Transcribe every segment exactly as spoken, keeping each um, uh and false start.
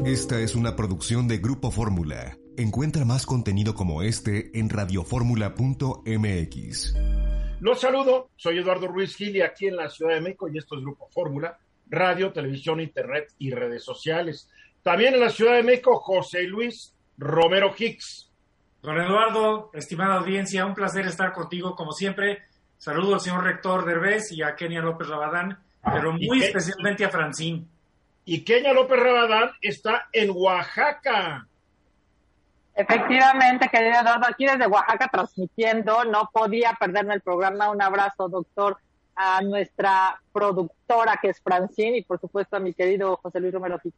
Esta es una producción de Grupo Fórmula. Encuentra más contenido como este en radioformula punto m x. Los saludo, soy Eduardo Ruiz Gil y aquí en la Ciudad de México, y esto es Grupo Fórmula, radio, televisión, internet y redes sociales. También en la Ciudad de México, José Luis Romero Hicks. Don Eduardo, estimada audiencia, un placer estar contigo como siempre. Saludo al señor rector Derbez y a Kenia López Rabadán, pero muy que, especialmente a Francín. Y Kenia López Rabadán está en Oaxaca. Efectivamente, querido Eduardo, aquí desde Oaxaca transmitiendo, no podía perderme el programa. Un abrazo, doctor, a nuestra productora que es Francín y por supuesto a mi querido José Luis Romero Hicks.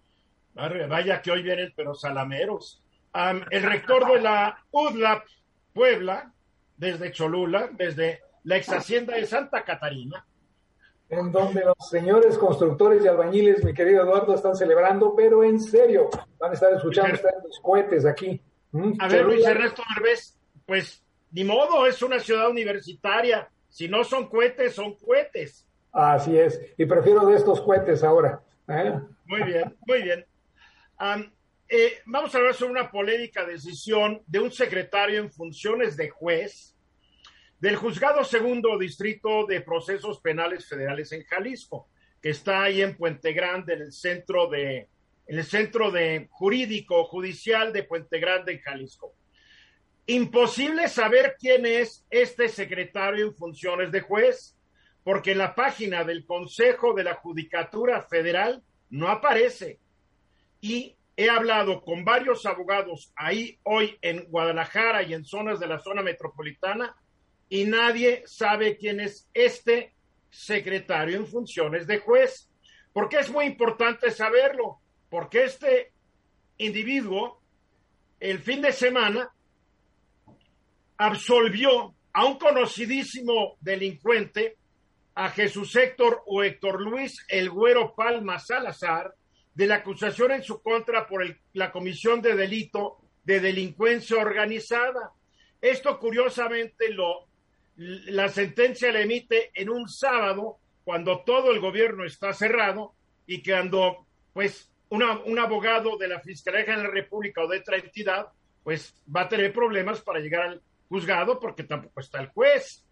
Vaya que hoy vienen pero salameros. Um, el rector de la U D L A P Puebla, desde Cholula, desde la ex hacienda de Santa Catarina, en donde los señores constructores y albañiles, mi querido Eduardo, están celebrando, pero en serio, van a estar escuchando están los cohetes aquí. ¿Mm? A ver, Luis Ernesto Derbez, pues ni modo, es una ciudad universitaria, si no son cohetes, son cohetes. Así es, y prefiero de estos cohetes ahora. ¿eh? Muy bien, muy bien. Um, eh, vamos a hablar sobre una polémica decisión de un secretario en funciones de juez del Juzgado Segundo Distrito de Procesos Penales Federales en Jalisco, que está ahí en Puente Grande, en el centro de, en el centro de jurídico judicial de Puente Grande, en Jalisco. Imposible saber quién es este secretario en funciones de juez, porque en la página del Consejo de la Judicatura Federal no aparece. Y he hablado con varios abogados ahí hoy en Guadalajara y en zonas de la zona metropolitana, y nadie sabe quién es este secretario en funciones de juez. ¿Por qué es muy importante saberlo? Porque este individuo, el fin de semana, absolvió a un conocidísimo delincuente, a Jesús Héctor o Héctor Luis El Güero Palma Salazar, de la acusación en su contra por el, la comisión de delito de delincuencia organizada. Esto, curiosamente, lo la sentencia la emite en un sábado, cuando todo el gobierno está cerrado y cuando pues una, un abogado de la Fiscalía General de la República o de otra entidad pues va a tener problemas para llegar al juzgado porque tampoco está el juez.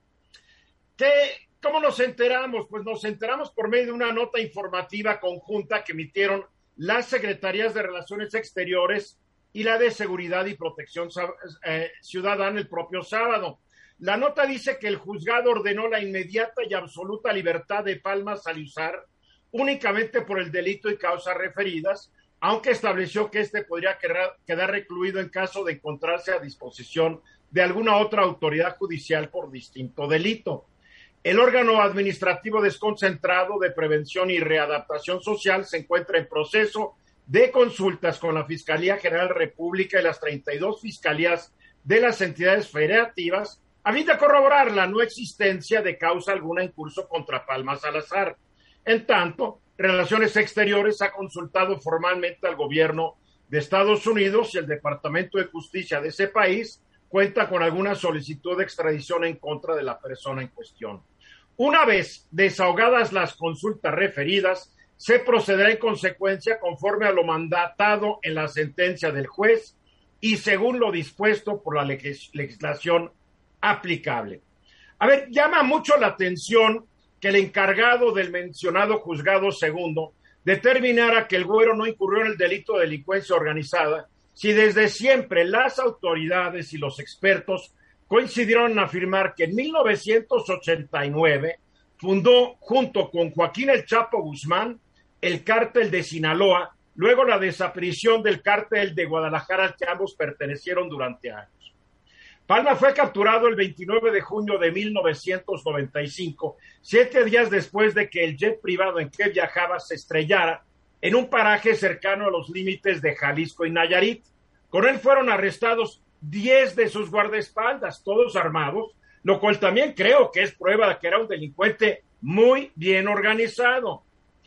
¿Qué, ¿Cómo nos enteramos? Pues nos enteramos por medio de una nota informativa conjunta que emitieron las Secretarías de Relaciones Exteriores y la de Seguridad y Protección eh, Ciudadana el propio sábado. La nota dice que el juzgado ordenó la inmediata y absoluta libertad de Palma Salazar únicamente por el delito y causas referidas, aunque estableció que éste podría quedar recluido en caso de encontrarse a disposición de alguna otra autoridad judicial por distinto delito. El órgano administrativo desconcentrado de prevención y readaptación social se encuentra en proceso de consultas con la Fiscalía General de la República y las treinta y dos fiscalías de las entidades federativas, a fin de corroborar la no existencia de causa alguna en curso contra Palma Salazar. En tanto, Relaciones Exteriores ha consultado formalmente al gobierno de Estados Unidos y el Departamento de Justicia de ese país cuenta con alguna solicitud de extradición en contra de la persona en cuestión. Una vez desahogadas las consultas referidas, se procederá en consecuencia conforme a lo mandatado en la sentencia del juez y según lo dispuesto por la legis- legislación aplicable. A ver, llama mucho la atención que el encargado del mencionado juzgado segundo determinara que el Güero no incurrió en el delito de delincuencia organizada, si desde siempre las autoridades y los expertos coincidieron en afirmar que en mil novecientos ochenta y nueve fundó junto con Joaquín El Chapo Guzmán el cártel de Sinaloa, luego la desaparición del cártel de Guadalajara al que ambos pertenecieron durante años. Palma fue capturado el veintinueve de junio de mil novecientos noventa y cinco, siete días después de que el jet privado en que viajaba se estrellara en un paraje cercano a los límites de Jalisco y Nayarit. Con él fueron arrestados diez de sus guardaespaldas, todos armados, lo cual también creo que es prueba de que era un delincuente muy bien organizado.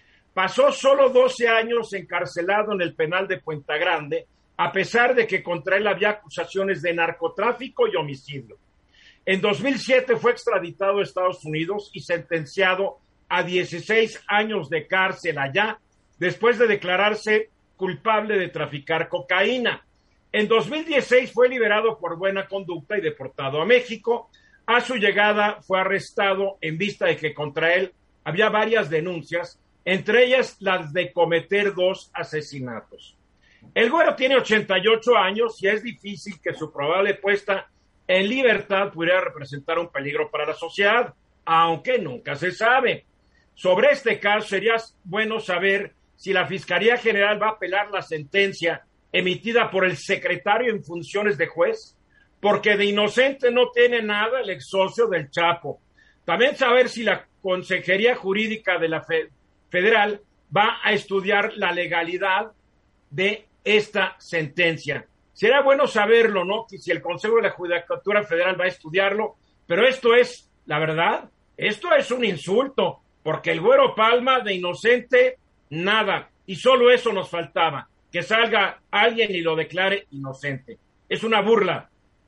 Pasó solo doce años encarcelado en el penal de Puente Grande, a pesar de que contra él había acusaciones de narcotráfico y homicidio. En dos mil siete fue extraditado a Estados Unidos y sentenciado a dieciséis años de cárcel allá, después de declararse culpable de traficar cocaína. En dos mil dieciséis fue liberado por buena conducta y deportado a México. A su llegada fue arrestado en vista de que contra él había varias denuncias, entre ellas las de cometer dos asesinatos. El güero tiene ochenta y ocho años y es difícil que su probable puesta en libertad pudiera representar un peligro para la sociedad, aunque nunca se sabe. Sobre este caso sería bueno saber si la Fiscalía General va a apelar la sentencia emitida por el secretario en funciones de juez, porque de inocente no tiene nada el ex socio del Chapo. También saber si la Consejería Jurídica de la Fe- Federal va a estudiar la legalidad de esta sentencia. Será bueno saberlo, ¿no? Que si el Consejo de la Judicatura Federal va a estudiarlo, pero esto es, la verdad, esto es un insulto, porque el güero Palma de inocente, nada, y solo eso nos faltaba, que salga alguien y lo declare inocente. Es una burla.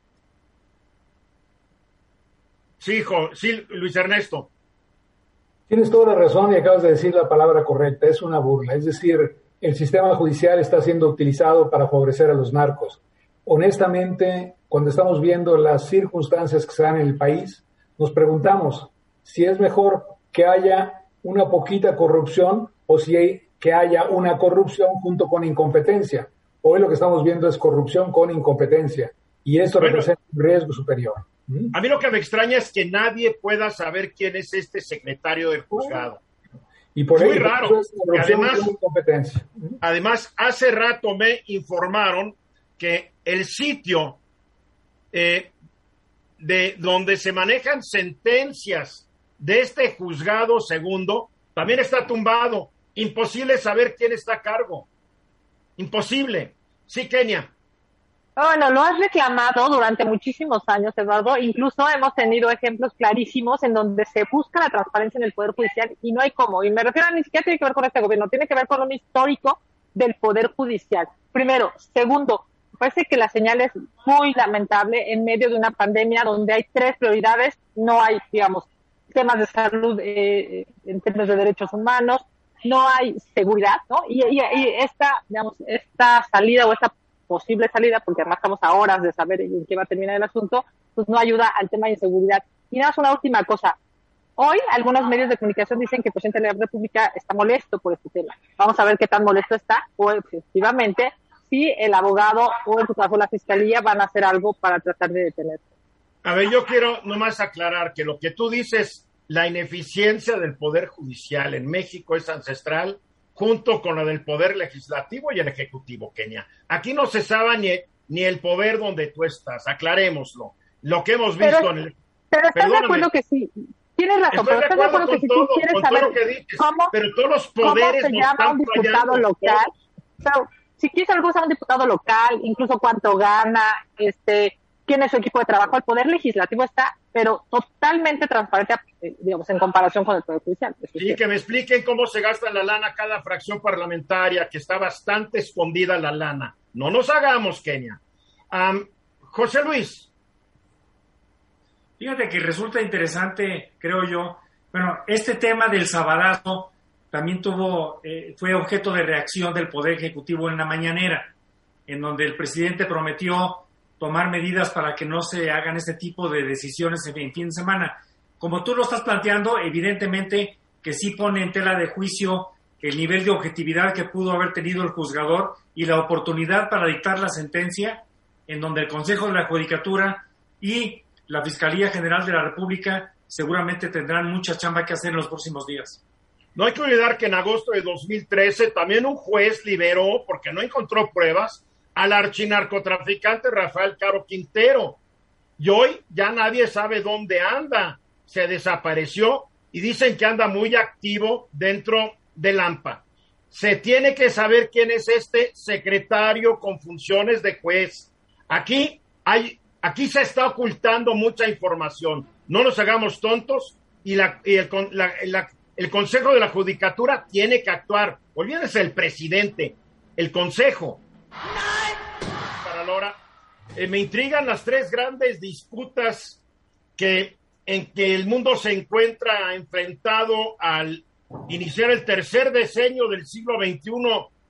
Sí, hijo, sí, Luis Ernesto. Tienes toda la razón y acabas de decir la palabra correcta, es una burla. Es decir, el sistema judicial está siendo utilizado para favorecer a los narcos. Honestamente, cuando estamos viendo las circunstancias que se dan en el país, nos preguntamos si es mejor que haya una poquita corrupción o si hay que haya una corrupción junto con incompetencia. Hoy lo que estamos viendo es corrupción con incompetencia y eso bueno, representa un riesgo superior. A mí lo que me extraña es que nadie pueda saber quién es este secretario del juzgado. Y por Muy ello, raro. Es además, incompetencia. además, hace rato me informaron que el sitio eh, de donde se manejan sentencias de este juzgado segundo también está tumbado. Imposible saber quién está a cargo. Imposible. Sí, Kenia. Bueno, lo has reclamado durante muchísimos años, Eduardo. Incluso hemos tenido ejemplos clarísimos en donde se busca la transparencia en el Poder Judicial y no hay cómo. Y me refiero a ni siquiera tiene que ver con este gobierno, tiene que ver con un histórico del Poder Judicial. Primero. Segundo, me parece que la señal es muy lamentable en medio de una pandemia donde hay tres prioridades. No hay, digamos, temas de salud eh, en términos de derechos humanos, no hay seguridad, ¿no? Y, y, y esta, digamos, esta salida o esta posible salida, porque además estamos a horas de saber en qué va a terminar el asunto, pues no ayuda al tema de inseguridad. Y nada más una última cosa. Hoy algunos medios de comunicación dicen que el presidente de la República está molesto por este tema. Vamos a ver qué tan molesto está, o efectivamente, si el abogado o en su caso la fiscalía van a hacer algo para tratar de detenerlo. A ver, yo quiero nomás aclarar que lo que tú dices, la ineficiencia del Poder Judicial en México es ancestral, junto con la del Poder Legislativo y el Ejecutivo, Kenia. Aquí no se sabe ni, ni el poder donde tú estás, aclarémoslo. Lo que hemos visto pero, en el... Pero estás de acuerdo que sí, tienes razón, pero estás de acuerdo que si tú quieres saber cómo, pero todos los poderes cómo se llama un diputado local, pero si quieres saber cómo se llama un diputado local, incluso cuánto gana, este... quién es su equipo de trabajo, el Poder Legislativo está, pero totalmente transparente, digamos, en comparación con el Poder Judicial. Sí, que me expliquen cómo se gasta la lana cada fracción parlamentaria, que está bastante escondida la lana. No nos hagamos, Kenia. Um, José Luis. Fíjate que resulta interesante, creo yo, bueno, este tema del sabadazo también tuvo, eh, fue objeto de reacción del Poder Ejecutivo en la mañanera, en donde el presidente prometió tomar medidas para que no se hagan este tipo de decisiones en fin de semana. Como tú lo estás planteando, evidentemente que sí pone en tela de juicio el nivel de objetividad que pudo haber tenido el juzgador y la oportunidad para dictar la sentencia, en donde el Consejo de la Judicatura y la Fiscalía General de la República seguramente tendrán mucha chamba que hacer en los próximos días. No hay que olvidar que en agosto de dos mil trece también un juez liberó, porque no encontró pruebas, al archinarcotraficante Rafael Caro Quintero. Y hoy ya nadie sabe dónde anda. Se desapareció y dicen que anda muy activo dentro del AMPA. Se tiene que saber quién es este secretario con funciones de juez. Aquí hay, aquí se está ocultando mucha información. No nos hagamos tontos y, la, y el, la, la, el Consejo de la Judicatura tiene que actuar. Olvídense el presidente, el Consejo. Para Lora, eh, me intrigan las tres grandes disputas que en que el mundo se encuentra enfrentado al iniciar el tercer decenio del siglo veintiuno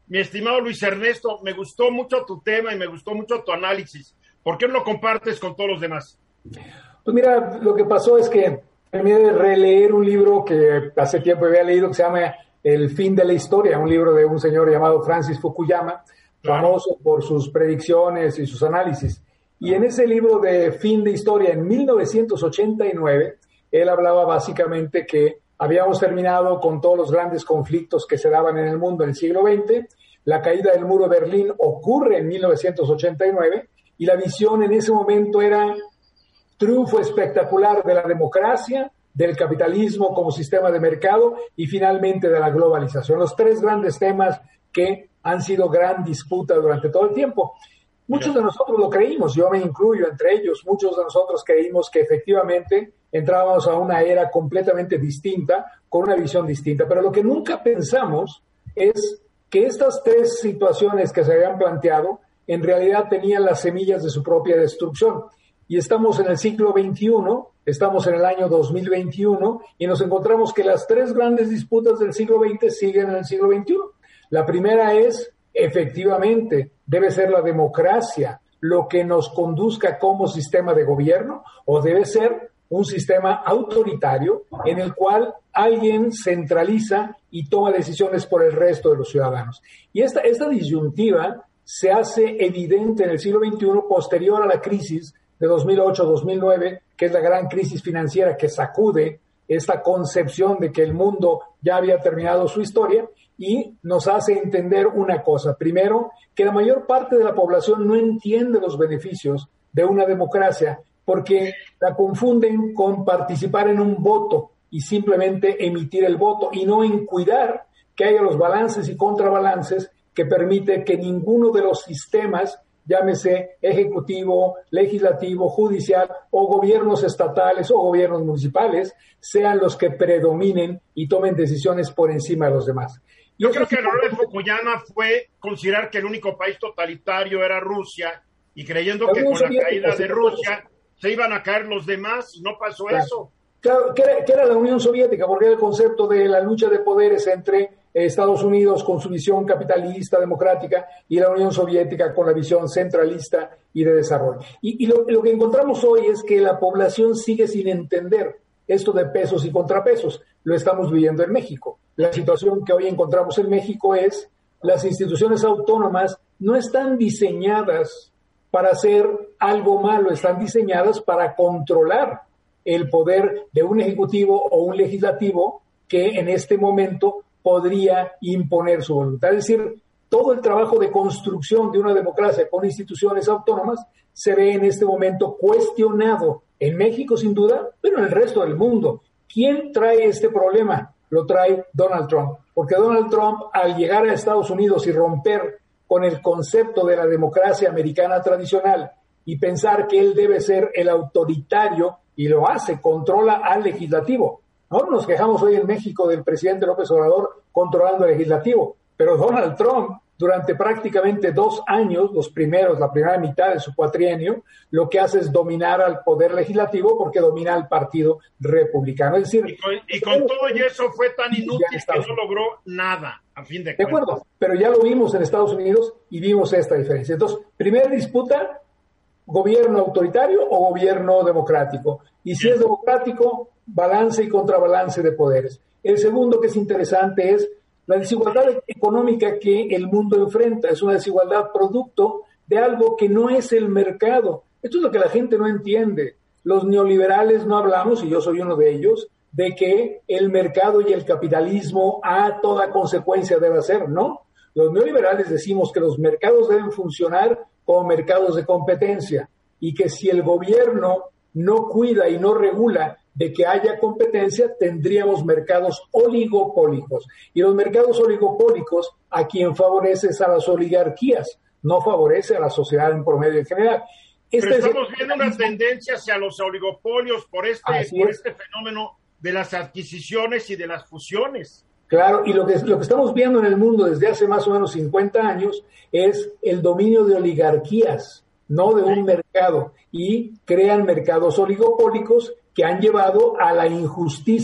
Mi estimado Luis Ernesto, me gustó mucho tu tema y me gustó mucho tu análisis. ¿Por qué no lo compartes con todos los demás? Pues mira, lo que pasó es que terminé de releer un libro que hace tiempo había leído que se llama El fin de la historia, un libro de un señor llamado Francis Fukuyama, famoso por sus predicciones y sus análisis. Y en ese libro de Fin de Historia, en mil novecientos ochenta y nueve, él hablaba básicamente que habíamos terminado con todos los grandes conflictos que se daban en el mundo en el siglo veinte, la caída del muro de Berlín ocurre en mil novecientos ochenta y nueve, y la visión en ese momento era triunfo espectacular de la democracia, del capitalismo como sistema de mercado y finalmente de la globalización. Los tres grandes temas que han sido gran disputa durante todo el tiempo. Muchos de nosotros lo creímos, yo me incluyo entre ellos, muchos de nosotros creímos que efectivamente entrábamos a una era completamente distinta, con una visión distinta, pero lo que nunca pensamos es que estas tres situaciones que se habían planteado en realidad tenían las semillas de su propia destrucción. Y estamos en el siglo veintiuno, estamos en el año dos mil veintiuno y nos encontramos que las tres grandes disputas del siglo veinte siguen en el siglo veintiuno. La primera es, efectivamente, debe ser la democracia lo que nos conduzca como sistema de gobierno o debe ser un sistema autoritario en el cual alguien centraliza y toma decisiones por el resto de los ciudadanos. Y esta, esta disyuntiva se hace evidente en el siglo veintiuno posterior a la crisis de dos mil ocho a dos mil nueve, que es la gran crisis financiera que sacude esta concepción de que el mundo ya había terminado su historia y nos hace entender una cosa. Primero, que la mayor parte de la población no entiende los beneficios de una democracia porque la confunden con participar en un voto y simplemente emitir el voto y no en cuidar que haya los balances y contrabalances que permite que ninguno de los sistemas, llámese ejecutivo, legislativo, judicial o gobiernos estatales o gobiernos municipales, sean los que predominen y tomen decisiones por encima de los demás. Yo creo que el error de Fukuyama fue considerar que el único país totalitario era Rusia y creyendo que con la caída de Rusia se iban a caer los demás y no pasó eso. Claro, que era, que era la Unión Soviética, porque era el concepto de la lucha de poderes entre Estados Unidos con su visión capitalista, democrática, y la Unión Soviética con la visión centralista y de desarrollo. Y, y lo, lo que encontramos hoy es que la población sigue sin entender esto de pesos y contrapesos. Lo estamos viviendo en México. La situación que hoy encontramos en México es las instituciones autónomas no están diseñadas para hacer algo malo, están diseñadas para controlar el poder de un ejecutivo o un legislativo que en este momento podría imponer su voluntad. Es decir, todo el trabajo de construcción de una democracia con instituciones autónomas se ve en este momento cuestionado en México sin duda, pero en el resto del mundo. ¿Quién trae este problema? Lo trae Donald Trump, porque Donald Trump al llegar a Estados Unidos y romper con el concepto de la democracia americana tradicional y pensar que él debe ser el autoritario, y lo hace, controla al legislativo. Ahora nos quejamos hoy en México del presidente López Obrador controlando el legislativo, pero Donald Trump durante prácticamente dos años, los primeros, la primera mitad de su cuatrienio, lo que hace es dominar al poder legislativo porque domina al partido republicano. Es decir, y con, y con todo y eso fue tan inútil que no logró nada, a fin de cuentas. De acuerdo, pero ya lo vimos en Estados Unidos y vimos esta diferencia. Entonces, primera disputa, gobierno autoritario o gobierno democrático. Y si es democrático, balance y contrabalance de poderes. El segundo que es interesante es la desigualdad económica que el mundo enfrenta. Es una desigualdad producto de algo que no es el mercado. Esto es lo que la gente no entiende. Los neoliberales no hablamos, y yo soy uno de ellos, de que el mercado y el capitalismo a toda consecuencia debe ser, ¿no? Los neoliberales decimos que los mercados deben funcionar como mercados de competencia y que si el gobierno no cuida y no regula de que haya competencia, tendríamos mercados oligopólicos. Y los mercados oligopólicos a quien favorece es a las oligarquías, no favorece a la sociedad en promedio en general. Este Pero estamos es viendo una tendencia hacia los oligopolios por este, por este fenómeno de las adquisiciones y de las fusiones. Claro, y lo que, lo que estamos viendo en el mundo desde hace más o menos cincuenta años es el dominio de oligarquías, no de un mercado, y crean mercados oligopólicos que han llevado a la injusticia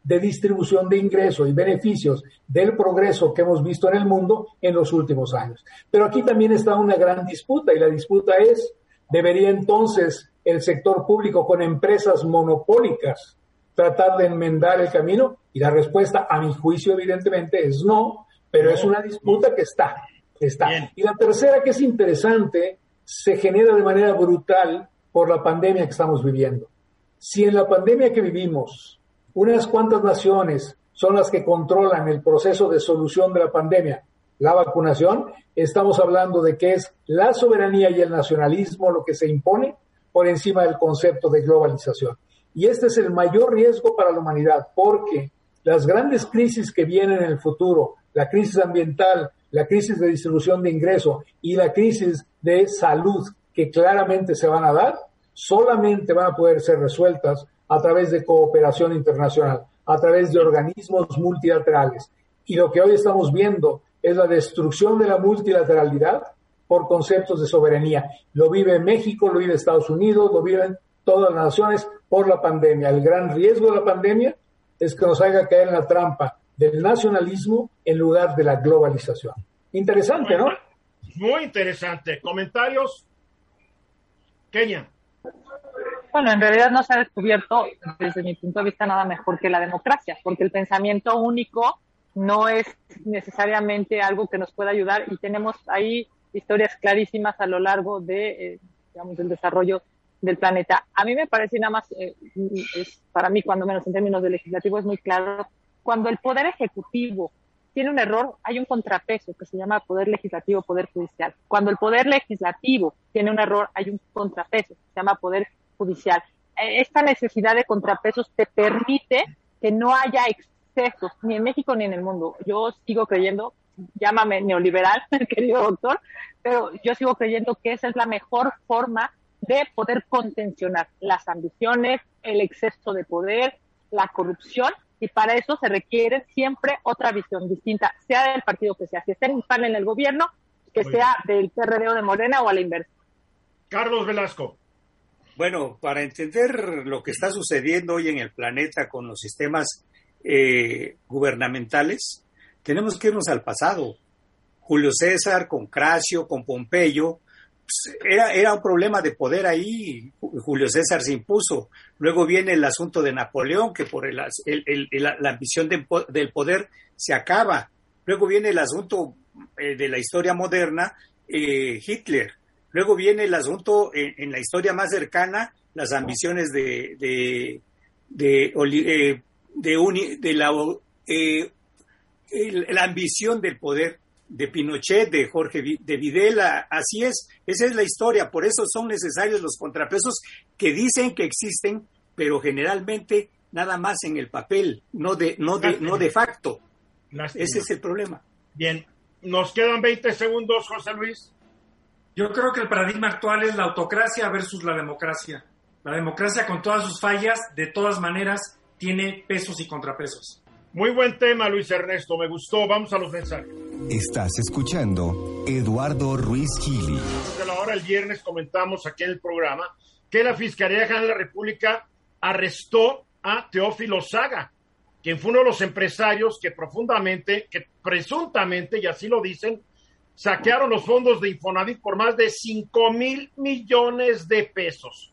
de distribución de ingresos y beneficios del progreso que hemos visto en el mundo en los últimos años. Pero aquí también está una gran disputa, y la disputa es, ¿debería entonces el sector público con empresas monopólicas tratar de enmendar el camino? Y la respuesta, a mi juicio, evidentemente, es no, pero es una disputa que está, está. Y la tercera, que es interesante, se genera de manera brutal por la pandemia que estamos viviendo. Si en la pandemia que vivimos, unas cuantas naciones son las que controlan el proceso de solución de la pandemia, la vacunación, estamos hablando de que es la soberanía y el nacionalismo lo que se impone por encima del concepto de globalización. Y este es el mayor riesgo para la humanidad, porque las grandes crisis que vienen en el futuro, la crisis ambiental, la crisis de distribución de ingresos y la crisis de salud que claramente se van a dar, solamente van a poder ser resueltas a través de cooperación internacional, a través de organismos multilaterales. Y lo que hoy estamos viendo es la destrucción de la multilateralidad por conceptos de soberanía. Lo vive México, lo vive Estados Unidos, lo viven todas las naciones por la pandemia. El gran riesgo de la pandemia es que nos haga caer en la trampa del nacionalismo en lugar de la globalización. Interesante, ¿no? Muy interesante. ¿Comentarios? Kenia. Bueno, en realidad no se ha descubierto, desde mi punto de vista, nada mejor que la democracia, porque el pensamiento único no es necesariamente algo que nos pueda ayudar, y tenemos ahí historias clarísimas a lo largo de, eh, digamos, del desarrollo del planeta. A mí me parece nada más, eh, es, para mí, cuando menos en términos de legislativo, es muy claro, cuando el poder ejecutivo tiene un error, hay un contrapeso que se llama poder legislativo, poder judicial. Cuando el poder legislativo tiene un error, hay un contrapeso que se llama poder judicial. Esta necesidad de contrapesos te permite que no haya excesos, ni en México ni en el mundo. Yo sigo creyendo, llámame neoliberal, querido doctor, pero yo sigo creyendo que esa es la mejor forma de poder contencionar las ambiciones, el exceso de poder, la corrupción, y para eso se requiere siempre otra visión distinta, sea del partido que sea, si está en P A N en el gobierno, que Muy sea bien. Del P R D o de Morena o a la inversa. Carlos Velasco. Bueno, para entender lo que está sucediendo hoy en el planeta con los sistemas eh, gubernamentales, tenemos que irnos al pasado. Julio César con Cracio, con Pompeyo, pues era, era un problema de poder ahí. Julio César se impuso. Luego viene el asunto de Napoleón, que por el, el, el, la, la ambición de, del poder se acaba. Luego viene el asunto eh, de la historia moderna, eh, Hitler. Luego viene el asunto en, en la historia más cercana, las ambiciones de de de, de, de, uni, de la, eh, el, la ambición del poder de Pinochet, de Jorge de Videla. Así es, esa es la historia. Por eso son necesarios los contrapesos que dicen que existen, pero generalmente nada más en el papel, no de no de no de facto. Lástima. Ese es el problema. Bien, nos quedan veinte segundos, José Luis. Yo creo que el paradigma actual es la autocracia versus la democracia. La democracia, con todas sus fallas, de todas maneras, tiene pesos y contrapesos. Muy buen tema, Luis Ernesto, me gustó. Vamos a los mensajes. Estás escuchando Eduardo Ruiz Gili. Desde la hora el viernes comentamos aquí en el programa que la Fiscalía General de la República arrestó a Teófilo Saga, quien fue uno de los empresarios que profundamente, que presuntamente, y así lo dicen, saquearon los fondos de Infonavit por más de cinco mil millones de pesos.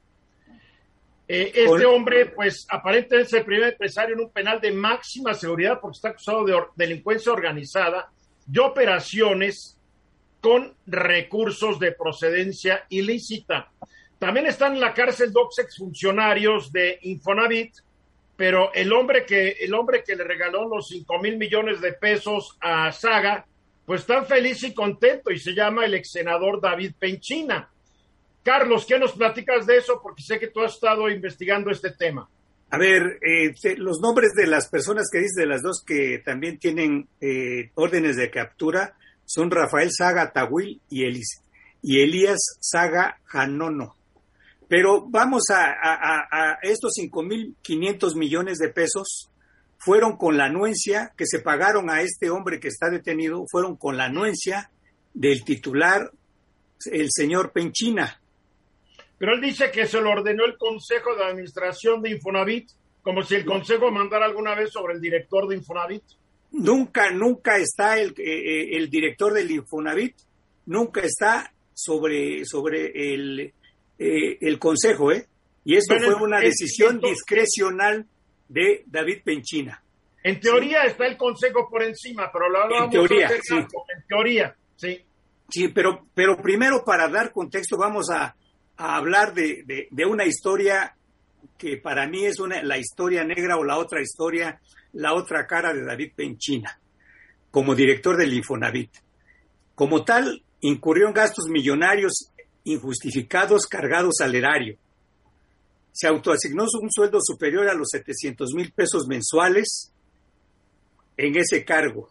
Eh, este hombre, pues, aparentemente es el primer empresario en un penal de máxima seguridad porque está acusado de or- delincuencia organizada y operaciones con recursos de procedencia ilícita. También están en la cárcel dos exfuncionarios de Infonavit, pero el hombre que, el hombre que le regaló los cinco mil millones de pesos a Saga, pues tan feliz y contento, y se llama el ex senador David Penchina. Carlos, ¿qué nos platicas de eso? Porque sé que tú has estado investigando este tema. A ver, eh, te, los nombres de las personas que dices, de las dos que también tienen eh, órdenes de captura, son Rafael Saga Tahuil y, Elis, y Elías Saga Janono. Pero vamos a, a, a estos cinco mil quinientos millones de pesos. Fueron con la anuencia que se pagaron a este hombre que está detenido, fueron con la anuencia del titular, el señor Penchina. Pero él dice que se lo ordenó el Consejo de Administración de Infonavit como si el Consejo mandara alguna vez sobre el director de Infonavit. Nunca, nunca está el, eh, el director del Infonavit, nunca está sobre, sobre el, eh, el Consejo, ¿eh? Y esto bueno, fue una en, decisión en, discrecional de David Penchina. En teoría sí. está el Consejo por encima, pero lo hablamos en teoría, sí. En teoría, sí. Sí, pero, pero primero para dar contexto vamos a, a hablar de, de, de una historia que para mí es una, la historia negra o la otra historia, la otra cara de David Penchina, como director del Infonavit. Como tal, incurrió en gastos millonarios injustificados cargados al erario. Se autoasignó un sueldo superior a los setecientos mil pesos mensuales en ese cargo.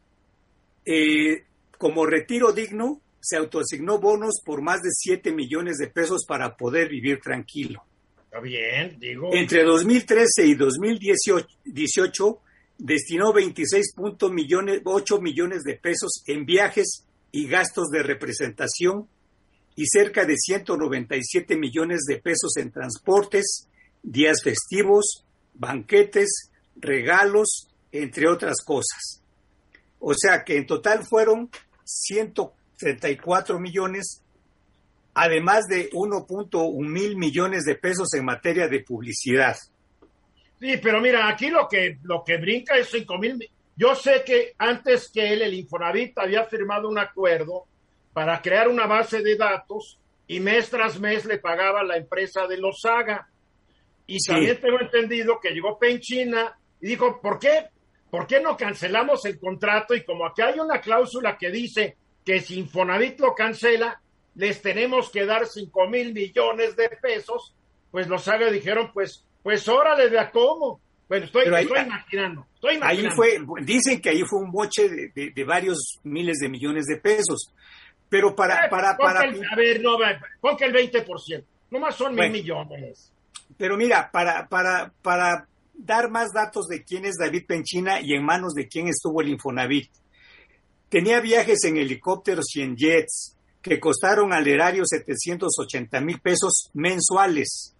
Eh, como retiro digno, se autoasignó bonos por más de siete millones de pesos para poder vivir tranquilo. Está bien, digo. Entre dos mil trece y dos mil dieciocho destinó veintiséis punto ocho millones de pesos en viajes y gastos de representación y cerca de ciento noventa y siete millones de pesos en transportes, días festivos, banquetes, regalos, entre otras cosas. O sea que en total fueron ciento treinta y cuatro millones, además de uno punto uno mil millones de pesos en materia de publicidad. Sí, pero mira, aquí lo que, lo que brinca es cinco mil. Yo sé que antes que él, el Infonavit había firmado un acuerdo para crear una base de datos y mes tras mes le pagaba la empresa de Lozaga. Y sí. También tengo entendido que llegó Penchina y dijo, ¿por qué? ¿Por qué no cancelamos el contrato? Y como aquí hay una cláusula que dice que si Infonavit lo cancela, les tenemos que dar cinco mil millones de pesos, pues Lozaga dijeron, pues, pues órale, de a cómo. Bueno, estoy, ahí, estoy imaginando, estoy imaginando. Ahí fue, dicen que ahí fue un boche de, de, de varios miles de millones de pesos. Pero para, eh, para, para. El, a ver, no, pon que el veinte por ciento, nomás son bueno, mil millones. Pero mira, para, para, para dar más datos de quién es David Penchina y en manos de quién estuvo el Infonavit. Tenía viajes en helicópteros y en jets que costaron al erario setecientos ochenta mil pesos mensuales.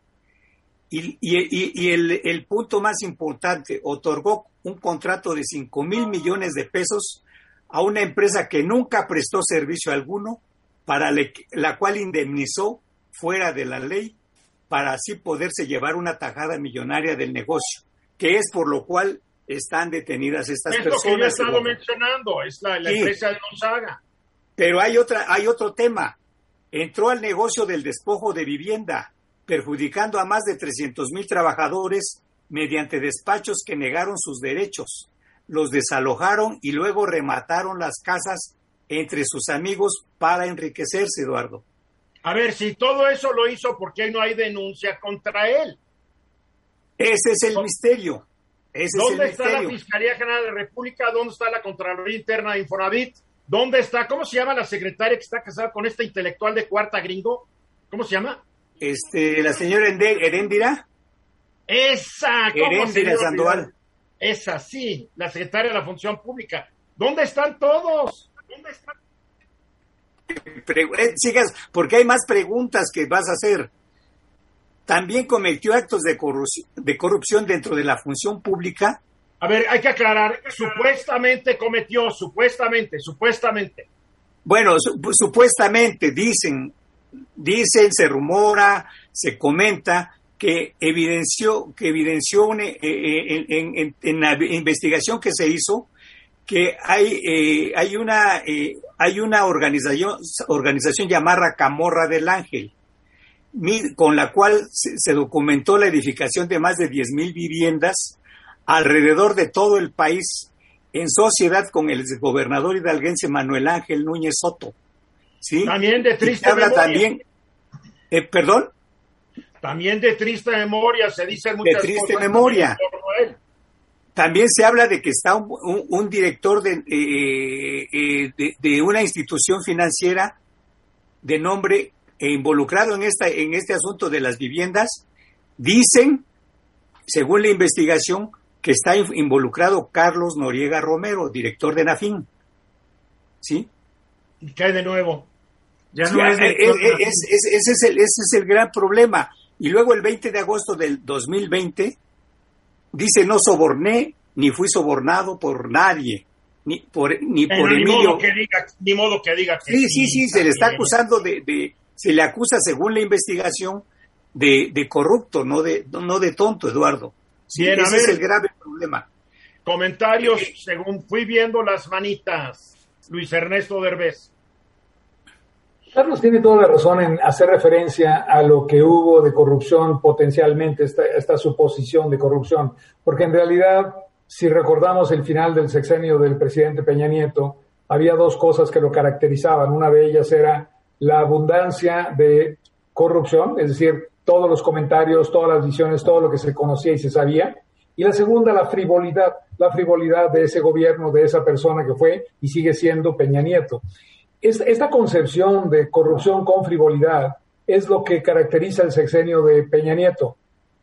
Y, y, y el, el punto más importante, otorgó un contrato de cinco mil millones de pesos a una empresa que nunca prestó servicio alguno, para le, la cual indemnizó fuera de la ley para así poderse llevar una tajada millonaria del negocio, que es por lo cual están detenidas estas es personas. Es lo que yo he estado como... mencionando, es la, la sí. empresa de Lozaga. Pero hay otra, hay otro tema. Entró al negocio del despojo de vivienda, perjudicando a más de trescientos mil trabajadores mediante despachos que negaron sus derechos. Los desalojaron y luego remataron las casas entre sus amigos para enriquecerse, Eduardo. A ver, si todo eso lo hizo, ¿por qué no hay denuncia contra él? Ese es el ¿Dónde, misterio. Ese ¿Dónde es el está misterio. la Fiscalía General de la República? ¿Dónde está la Contraloría Interna de Infonavit? ¿Dónde está? ¿Cómo se llama la secretaria que está casada con este intelectual de cuarta gringo? ¿Cómo se llama? Este, la señora Heréndira. Esa, Heréndira Sandoval. Esa, sí, la secretaria de la Función Pública. ¿Dónde están todos? ¿Dónde están? Sigas, porque hay más preguntas que vas a hacer. También cometió actos de corrupción, de corrupción dentro de la función pública. A ver, hay que aclarar, supuestamente cometió, supuestamente, supuestamente. Bueno, su, supuestamente, dicen, dicen, se rumora, se comenta que evidenció, que evidenció una, eh, en, en, en la investigación que se hizo, que hay, eh, hay una, eh, hay una organización, organización llamada Camorra del Ángel, con la cual se, se documentó la edificación de más de diez mil viviendas alrededor de todo el país, en sociedad con el gobernador hidalguense Manuel Ángel Núñez Soto. ¿Sí? También de triste habla memoria. También, eh, ¿Perdón? También de triste memoria, se dicen muchas cosas. De triste memoria. También se habla de que está un, un, un director de, eh, eh, de, de una institución financiera de nombre eh, involucrado en, esta, en este asunto de las viviendas. Dicen, según la investigación, que está involucrado Carlos Noriega Romero, director de Nafin. ¿Sí? ¿Y qué hay de nuevo? Ya no sí, es, es, es, es, ese, es el, ese es el gran problema. Y luego el veinte de agosto del dos mil veinte, dice, no soborné, ni fui sobornado por nadie, ni por, ni Pero por ni Emilio. Modo que diga, ni modo que diga que Sí, sí, sí, se le está también. acusando de, de, se le acusa según la investigación de, de corrupto, no de, no de tonto, Eduardo. Sí, Bien, a ese ver. es el grave problema. Comentarios, según fui viendo las manitas. Luis Ernesto Derbez. Carlos tiene toda la razón en hacer referencia a lo que hubo de corrupción potencialmente, esta, esta suposición de corrupción, porque en realidad, si recordamos el final del sexenio del presidente Peña Nieto, había dos cosas que lo caracterizaban. Una de ellas era la abundancia de corrupción, es decir, todos los comentarios, todas las visiones, todo lo que se conocía y se sabía. Y la segunda, la frivolidad, la frivolidad de ese gobierno, de esa persona que fue y sigue siendo Peña Nieto. Esta concepción de corrupción con frivolidad es lo que caracteriza el sexenio de Peña Nieto.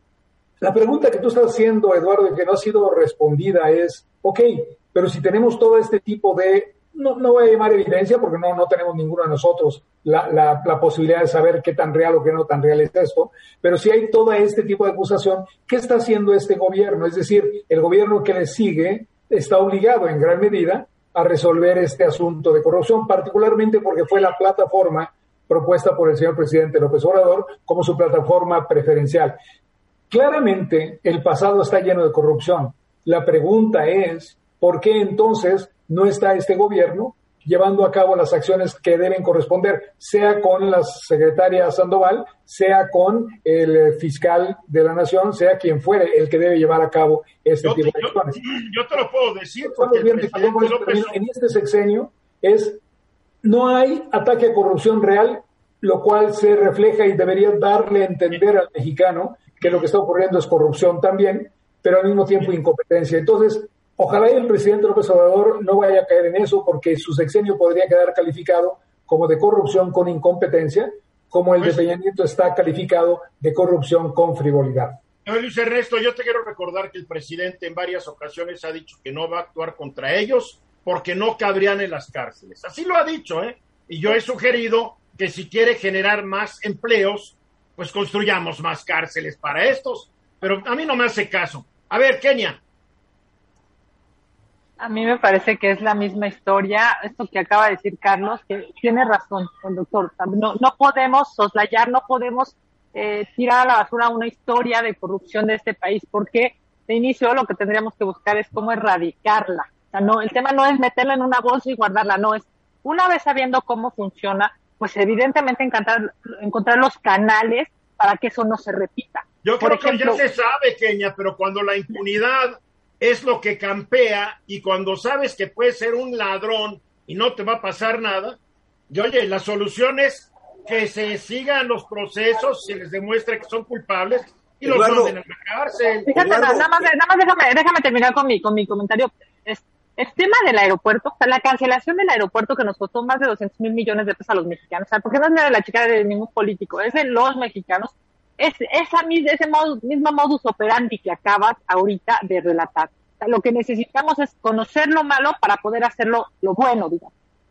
La pregunta que tú estás haciendo, Eduardo, y que no ha sido respondida es, ok, pero si tenemos todo este tipo de, no, no voy a llamar evidencia porque no, no tenemos ninguno de nosotros la, la, la posibilidad de saber qué tan real o qué no tan real es esto, pero si hay todo este tipo de acusación, ¿qué está haciendo este gobierno? Es decir, el gobierno que le sigue está obligado en gran medida a resolver este asunto de corrupción, particularmente porque fue la plataforma propuesta por el señor presidente López Obrador como su plataforma preferencial. Claramente, el pasado está lleno de corrupción. La pregunta es, ¿por qué entonces no está este gobierno llevando a cabo las acciones que deben corresponder, sea con la secretaria Sandoval, sea con el fiscal de la Nación, sea quien fuere el que debe llevar a cabo este Yo, tipo de yo, acciones? yo te lo puedo decir, Estamos porque el viendo que presidente tampoco López en este sexenio es, no hay ataque a corrupción real, lo cual se refleja y debería darle a entender al mexicano que lo que está ocurriendo es corrupción también, pero al mismo tiempo incompetencia. Entonces, ojalá el presidente López Obrador no vaya a caer en eso, porque su sexenio podría quedar calificado como de corrupción con incompetencia, como el de Peña Nieto está calificado de corrupción con frivolidad. Luis Ernesto, yo te quiero recordar que el presidente en varias ocasiones ha dicho que no va a actuar contra ellos porque no cabrían en las cárceles. Así lo ha dicho, ¿eh? Y yo he sugerido que si quiere generar más empleos, pues construyamos más cárceles para estos. Pero a mí no me hace caso. A ver, Kenia. A mí me parece que es la misma historia, esto que acaba de decir Carlos, que tiene razón el doctor. No, no podemos soslayar, no podemos eh, tirar a la basura una historia de corrupción de este país, porque de inicio lo que tendríamos que buscar es cómo erradicarla. O sea, no, el tema no es meterla en una bolsa y guardarla, no, es una vez sabiendo cómo funciona, pues evidentemente encontrar, encontrar los canales para que eso no se repita. Yo Por creo ejemplo, que ya se sabe, Kenia, pero cuando la impunidad es lo que campea y cuando sabes que puedes ser un ladrón y no te va a pasar nada, y oye, la solución es que se sigan los procesos, se les demuestre que son culpables y los Eduardo, manden a la cárcel. Fíjate, Eduardo, nada más, nada más déjame, déjame terminar con mi, con mi comentario. Es, el tema del aeropuerto, o sea, la cancelación del aeropuerto que nos costó más de doscientos mil millones de pesos a los mexicanos, o sea, porque no es de la chica de ningún político, es de los mexicanos, es esa, ese modus, mismo modus operandi que acabas ahorita de relatar. O sea, lo que necesitamos es conocer lo malo para poder hacerlo lo bueno, digamos.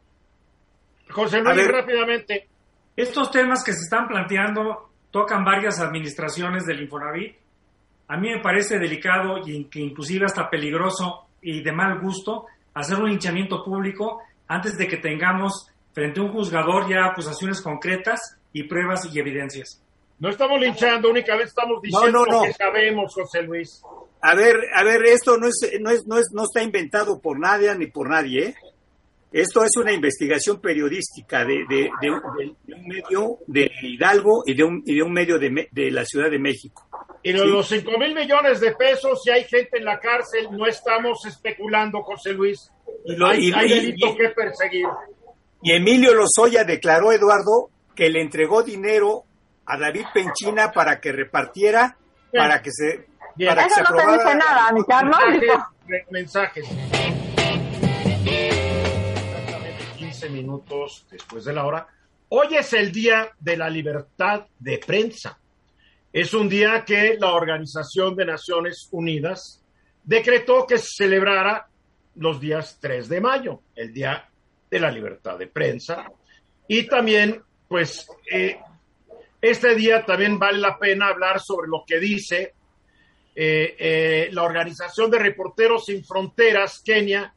José Luis, ver, rápidamente. Estos temas que se están planteando tocan varias administraciones del Infonavit. A mí me parece delicado y que inclusive hasta peligroso y de mal gusto hacer un linchamiento público antes de que tengamos frente a un juzgador ya acusaciones concretas y pruebas y evidencias. No estamos linchando, únicamente estamos diciendo No, no, no. lo que sabemos, José Luis. A ver, a ver, esto no es, no es, no es, no está inventado por nadie ni por nadie, ¿eh? Esto es una investigación periodística de, de, de, de, de un medio de Hidalgo y de un, y de un medio de, de la Ciudad de México. Y de los cinco mil millones de pesos, si hay gente en la cárcel, no estamos especulando, José Luis. Y lo, hay y, hay y, delito y, que perseguir. Y Emilio Lozoya declaró, Eduardo, que le entregó dinero a David Penchina para que repartiera, Bien. para que se... Bien. Para que Eso se no te aprobara- dice nada, mi Carlos. Mensajes. mensajes. Exactamente quince minutos después de la hora. Hoy es el Día de la Libertad de Prensa. Es un día que la Organización de Naciones Unidas decretó que se celebrara los días tres de mayo, el Día de la Libertad de Prensa. Y también, pues, eh, este día también vale la pena hablar sobre lo que dice eh, eh, la Organización de Reporteros Sin Fronteras, Kenia,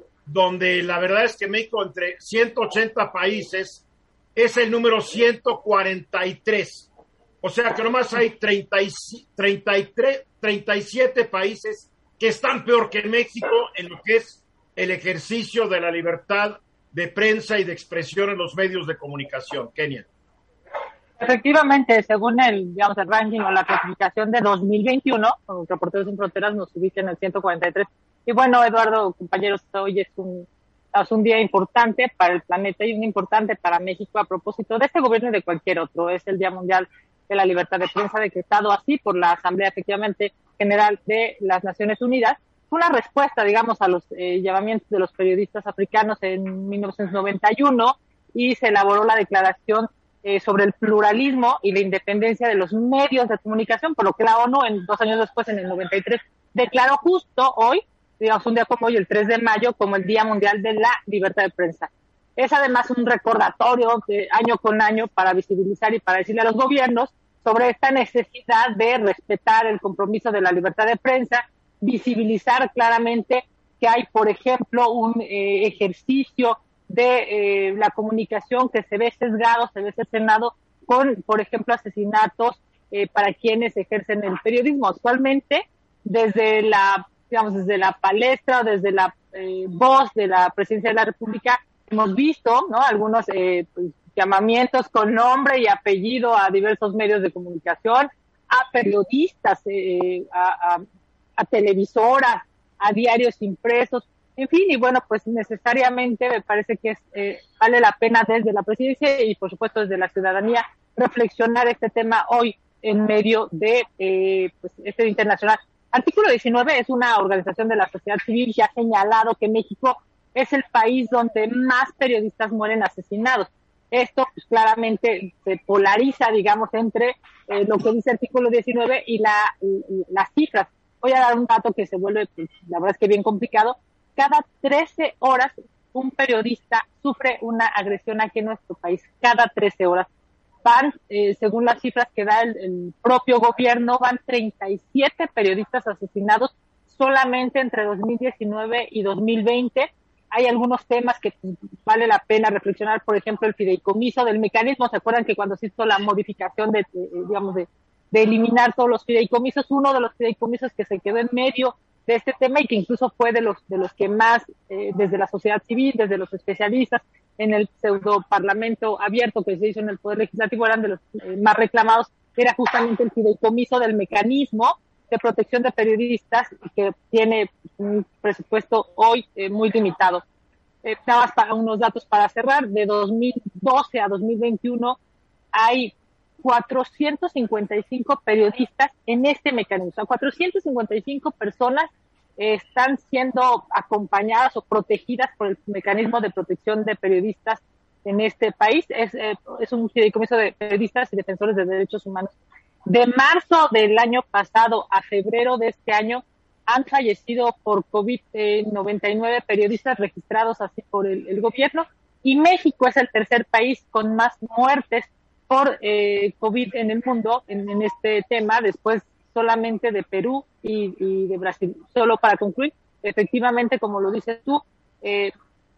donde la verdad es que México, entre ciento ochenta países, es el número ciento cuarenta y tres. O sea que nomás hay treinta y, treinta y tres, treinta y siete países que están peor que México en lo que es el ejercicio de la libertad de prensa y de expresión en los medios de comunicación. Kenia. Efectivamente, según el, digamos, el ranking o la clasificación de dos mil veintiuno, los Reporteros Sin Fronteras nos ubican en el ciento cuarenta y tres. Y bueno, Eduardo, compañeros, hoy es un, es un día importante para el planeta y un importante para México a propósito de este gobierno y de cualquier otro. Es el Día Mundial de la Libertad de Prensa, decretado así por la Asamblea, efectivamente, General de las Naciones Unidas. Fue una respuesta, digamos, a los eh, llamamientos de los periodistas africanos en mil novecientos noventa y uno, y se elaboró la declaración eh, sobre el pluralismo y la independencia de los medios de comunicación, por lo que la ONU, en dos años después, en el noventa y tres, declaró justo hoy, digamos, un día como hoy, el tres de mayo, como el Día Mundial de la Libertad de Prensa. Es además un recordatorio de año con año para visibilizar y para decirle a los gobiernos sobre esta necesidad de respetar el compromiso de la libertad de prensa, visibilizar claramente que hay, por ejemplo, un eh, ejercicio de eh, la comunicación que se ve sesgado, se ve cercenado con, por ejemplo, asesinatos eh, para quienes ejercen el periodismo. Actualmente, desde la, digamos, desde la palestra, desde la eh, voz de la Presidencia de la República, hemos visto, ¿no?, algunos eh, pues, llamamientos con nombre y apellido a diversos medios de comunicación, a periodistas, eh, a, a, a televisoras, a diarios impresos, en fin, y bueno, pues necesariamente me parece que es, eh, vale la pena desde la presidencia y por supuesto desde la ciudadanía reflexionar este tema hoy en medio de eh, pues, este Día Internacional. Artículo diecinueve es una organización de la sociedad civil que ha señalado que México es el país donde más periodistas mueren asesinados. Esto pues, claramente se polariza, digamos, entre eh, lo que dice el artículo diecinueve y, la, y, y las cifras. Voy a dar un dato que se vuelve, pues, la verdad es que bien complicado. Cada trece horas un periodista sufre una agresión aquí en nuestro país. Cada trece horas. Van, eh, según las cifras que da el, el propio gobierno, van treinta y siete periodistas asesinados solamente entre dos mil diecinueve y dos mil veinte. Hay algunos temas que vale la pena reflexionar, por ejemplo, el fideicomiso del mecanismo. ¿Se acuerdan que cuando se hizo la modificación de, de digamos, de, de eliminar todos los fideicomisos, uno de los fideicomisos que se quedó en medio de este tema y que incluso fue de los de los que más, eh, desde la sociedad civil, desde los especialistas, en el pseudo parlamento abierto que se hizo en el Poder Legislativo, eran de los eh, más reclamados, era justamente el fideicomiso del mecanismo de protección de periodistas, que tiene un presupuesto hoy eh, muy limitado. Eh, nada más para unos datos para cerrar, de dos mil doce a dos mil veintiuno hay cuatrocientos cincuenta y cinco periodistas en este mecanismo. O sea, cuatrocientas cincuenta y cinco personas eh, están siendo acompañadas o protegidas por el mecanismo de protección de periodistas en este país. Es, eh, es un fideicomiso de periodistas y defensores de derechos humanos. De marzo del año pasado a febrero de este año han fallecido por COVID noventa y nueve periodistas registrados así por el, el gobierno, y México es el tercer país con más muertes por eh, COVID en el mundo en, en este tema, después solamente de Perú y, y de Brasil. Solo para concluir, efectivamente, como lo dices tú, eh,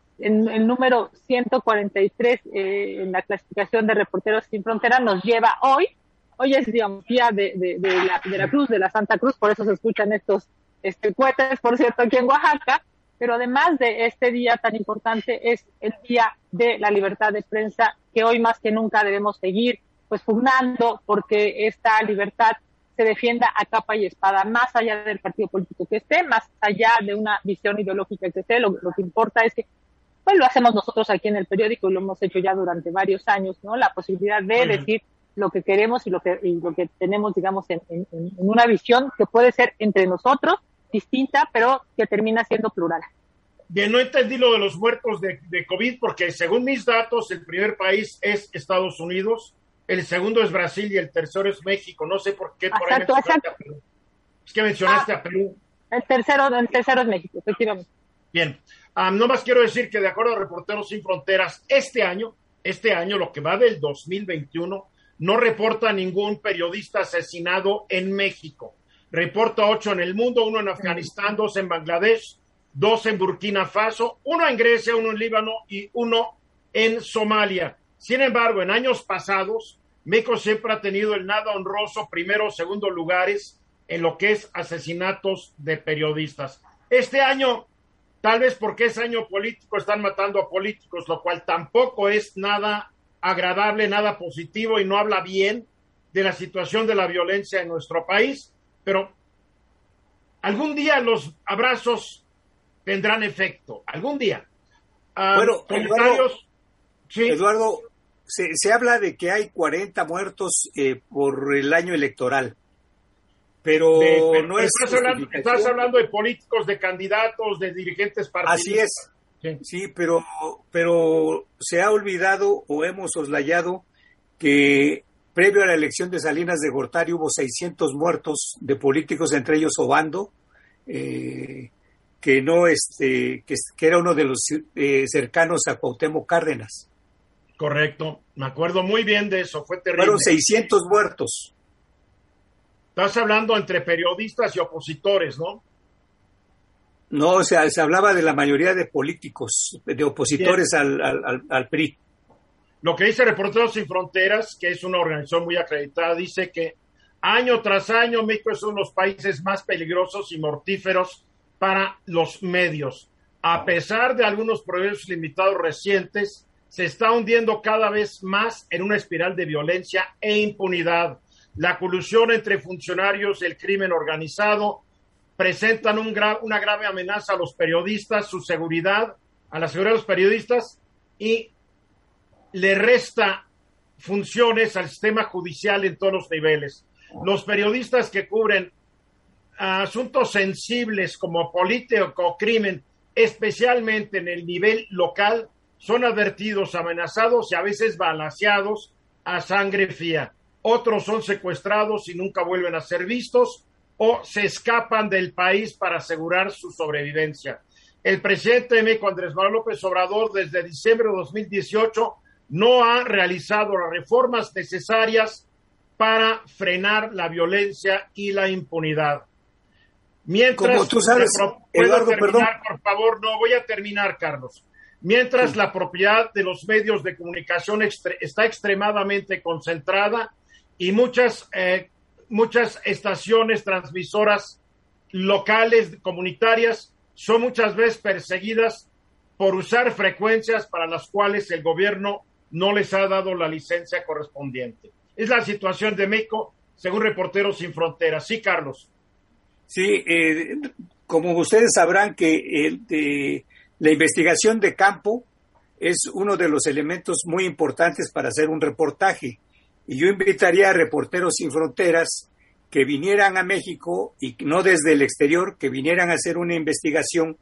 en el número ciento cuarenta y tres eh, en la clasificación de Reporteros Sin Fronteras nos lleva hoy. Hoy es, digamos, día de, de, de, la, de la Cruz, de la Santa Cruz, por eso se escuchan estos este, cohetes, por cierto, aquí en Oaxaca, pero además de este día tan importante es el Día de la Libertad de Prensa, que hoy más que nunca debemos seguir pues pugnando porque esta libertad se defienda a capa y espada, más allá del partido político que esté, más allá de una visión ideológica que esté. Lo, lo que importa es que pues lo hacemos nosotros aquí en el periódico y lo hemos hecho ya durante varios años, ¿no? La posibilidad de uh-huh. decir lo que queremos y lo que y lo que tenemos, digamos, en, en, en una visión que puede ser entre nosotros distinta, pero que termina siendo plural. Bien, no entendí lo de los muertos de, de COVID, porque según mis datos, el primer país es Estados Unidos, el segundo es Brasil y el tercero es México. No sé por qué por exacto, ahí mencionaste a Perú. Es que mencionaste ah, a Perú. El tercero, el tercero es México, efectivamente. Bien, um, no más quiero decir que de acuerdo a Reporteros Sin Fronteras, este año, este año, lo que va del dos mil veintiuno, no reporta ningún periodista asesinado en México. reporta ocho en el mundo, uno en Afganistán, dos en Bangladesh, dos en Burkina Faso, uno en Grecia, uno en Líbano y uno en Somalia. Sin embargo, en años pasados, México siempre ha tenido el nada honroso primero o segundo lugares en lo que es asesinatos de periodistas. Este año, tal vez porque es año político, están matando a políticos, lo cual tampoco es nada agradable, nada positivo y no habla bien de la situación de la violencia en nuestro país, pero algún día los abrazos tendrán efecto, algún día. Uh, bueno, comentarios. Eduardo, sí. Eduardo se, se habla de que hay cuarenta muertos eh, por el año electoral, pero, de, pero no es estás hablando, estás hablando de políticos, de candidatos, de dirigentes partidistas. Así es, sí, sí pero, pero se ha olvidado o hemos soslayado que previo a la elección de Salinas de Gortari hubo seiscientos muertos de políticos, entre ellos Obando, eh, que no este que, que era uno de los eh, cercanos a Cuauhtémoc Cárdenas. Correcto, me acuerdo muy bien de eso, fue terrible. Fueron seiscientos muertos. Estás hablando entre periodistas y opositores, ¿no? No, o sea, se hablaba de la mayoría de políticos, de opositores al, al, al, al P R I. Lo que dice Reporteros Sin Fronteras, que es una organización muy acreditada, dice que año tras año México es uno de los países más peligrosos y mortíferos para los medios. A pesar de algunos progresos limitados recientes, se está hundiendo cada vez más en una espiral de violencia e impunidad. La colusión entre funcionarios y el crimen organizado presentan un gra- una grave amenaza a los periodistas, su seguridad, a la seguridad de los periodistas, y le resta funciones al sistema judicial en todos los niveles. Los periodistas que cubren asuntos sensibles como política o crimen, especialmente en el nivel local, son advertidos, amenazados y a veces balaceados a sangre fría. Otros son secuestrados y nunca vuelven a ser vistos o se escapan del país para asegurar su sobrevivencia. El presidente de México, Andrés Manuel López Obrador, desde diciembre de dos mil dieciocho, no ha realizado las reformas necesarias para frenar la violencia y la impunidad. Mientras, como tú sabes, ¿puedo Eduardo, terminar, perdón? por favor? No, voy a terminar, Carlos. Mientras sí. La propiedad de los medios de comunicación extre- está extremadamente concentrada y muchas, eh, muchas estaciones transmisoras locales, comunitarias, son muchas veces perseguidas por usar frecuencias para las cuales el gobierno no les ha dado la licencia correspondiente. Es la situación de México, según Reporteros Sin Fronteras. Sí, Carlos. Sí, eh, como ustedes sabrán que el, de, la investigación de campo es uno de los elementos muy importantes para hacer un reportaje. Y yo invitaría a Reporteros Sin Fronteras que vinieran a México y no desde el exterior, que vinieran a hacer una investigación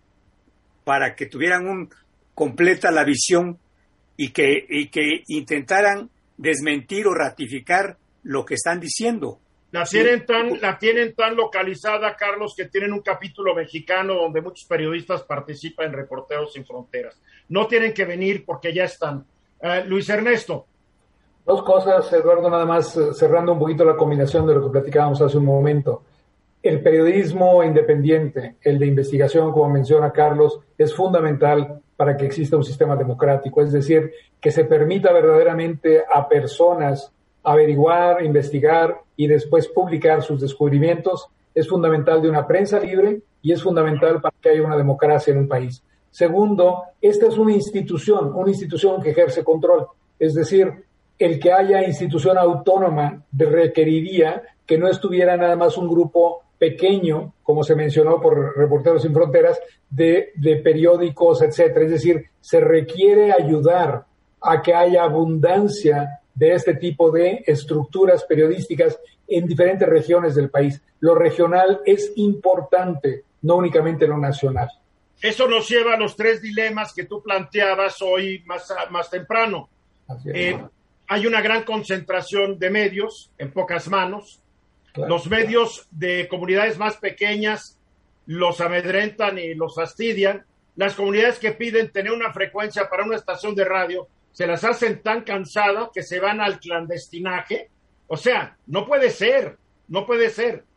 para que tuvieran un completa la visión y que, y que intentaran desmentir o ratificar lo que están diciendo. La tienen tan, la tienen tan localizada, Carlos, que tienen un capítulo mexicano donde muchos periodistas participan en Reporteros Sin Fronteras. No tienen que venir porque ya están. Uh, Luis Ernesto. Dos cosas, Eduardo, nada más cerrando un poquito la combinación de lo que platicábamos hace un momento. El periodismo independiente, el de investigación, como menciona Carlos, es fundamental para que exista un sistema democrático. Es decir, que se permita verdaderamente a personas averiguar, investigar y después publicar sus descubrimientos. Es fundamental de una prensa libre y es fundamental para que haya una democracia en un país. Segundo, esta es una institución, una institución que ejerce control. Es decir, el que haya institución autónoma requeriría que no estuviera nada más un grupo pequeño, como se mencionó por Reporteros Sin Fronteras, de, de periódicos, etcétera. Es decir, se requiere ayudar a que haya abundancia de este tipo de estructuras periodísticas en diferentes regiones del país. Lo regional es importante, no únicamente lo nacional. Eso nos lleva a los tres dilemas que tú planteabas hoy más, más temprano. Eh, hay una gran concentración de medios en pocas manos. Claro, los medios de comunidades más pequeñas los amedrentan y los fastidian. Las comunidades que piden tener una frecuencia para una estación de radio se las hacen tan cansadas que se van al clandestinaje. O sea, no puede ser, no puede ser.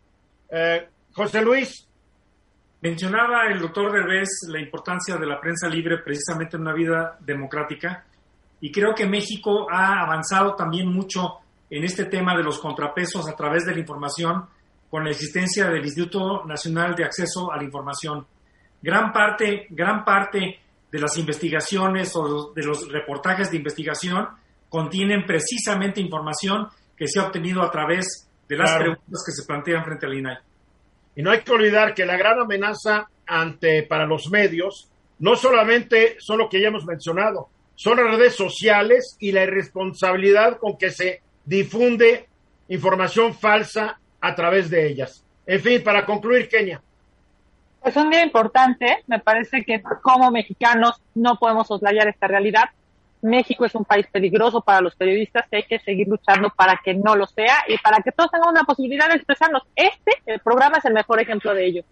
Eh, José Luis. Mencionaba el doctor Derbez la importancia de la prensa libre precisamente en una vida democrática, y creo que México ha avanzado también mucho en este tema de los contrapesos a través de la información con la existencia del Instituto Nacional de Acceso a la Información. Gran parte, gran parte de las investigaciones o de los reportajes de investigación contienen precisamente información que se ha obtenido a través de las claro. preguntas que se plantean frente al I N A I. Y no hay que olvidar que la gran amenaza ante para los medios no solamente son lo que ya hemos mencionado, son las redes sociales y la irresponsabilidad con que se difunde información falsa a través de ellas. En fin, para concluir, Kenia. Es un día importante, me parece que como mexicanos no podemos soslayar esta realidad. México es un país peligroso para los periodistas y hay que seguir luchando para que no lo sea y para que todos tengan una posibilidad de expresarnos. Este, el programa es el mejor ejemplo de ello.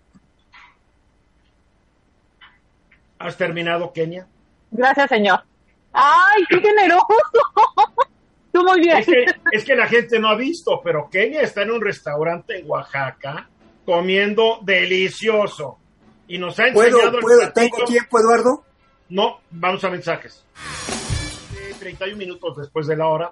¿Has terminado, Kenia? Gracias, señor. ¡Ay, qué generoso! Tú muy bien. Es que, es que la gente no ha visto, pero Kenia está en un restaurante en Oaxaca comiendo delicioso y nos ha enseñado... ¿Puedo, puedo, el ¿Tengo tiempo, Eduardo? No, vamos a mensajes. treinta y un minutos después de la hora.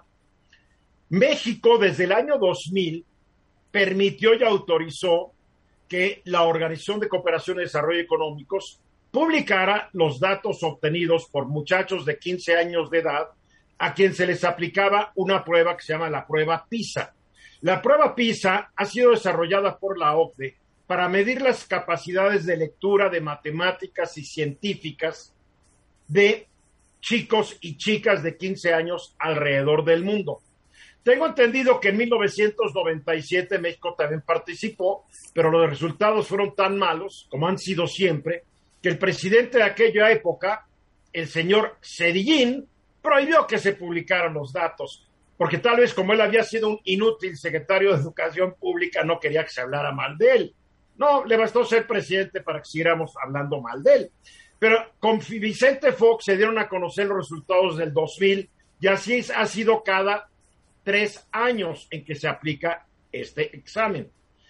México desde el año dos mil permitió y autorizó que la Organización de Cooperación y Desarrollo Económicos publicara los datos obtenidos por muchachos de quince años de edad a quien se les aplicaba una prueba que se llama la prueba PISA. La prueba PISA ha sido desarrollada por la O C D E para medir las capacidades de lectura de matemáticas y científicas de chicos y chicas de quince años alrededor del mundo. Tengo entendido que en mil novecientos noventa y siete México también participó, pero los resultados fueron tan malos, como han sido siempre, que el presidente de aquella época, el señor Zedillín, prohibió que se publicaran los datos, porque tal vez como él había sido un inútil secretario de Educación Pública, no quería que se hablara mal de él. No, le bastó ser presidente para que siguiéramos hablando mal de él. Pero con Vicente Fox se dieron a conocer los resultados del dos mil y así ha sido cada tres años en que se aplica este examen.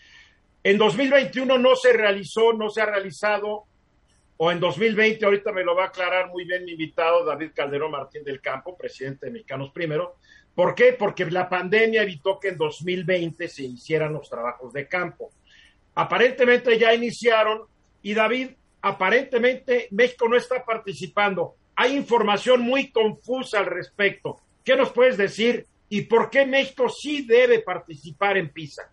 En dos mil veintiuno no se realizó, no se ha realizado, o en dos mil veinte, ahorita me lo va a aclarar muy bien mi invitado David Calderón Martín del Campo, presidente de Mexicanos Primero. ¿Por qué? Porque la pandemia evitó que en dos mil veinte se hicieran los trabajos de campo. Aparentemente ya iniciaron y David, aparentemente México no está participando. Hay información muy confusa al respecto. ¿Qué nos puedes decir y por qué México sí debe participar en PISA?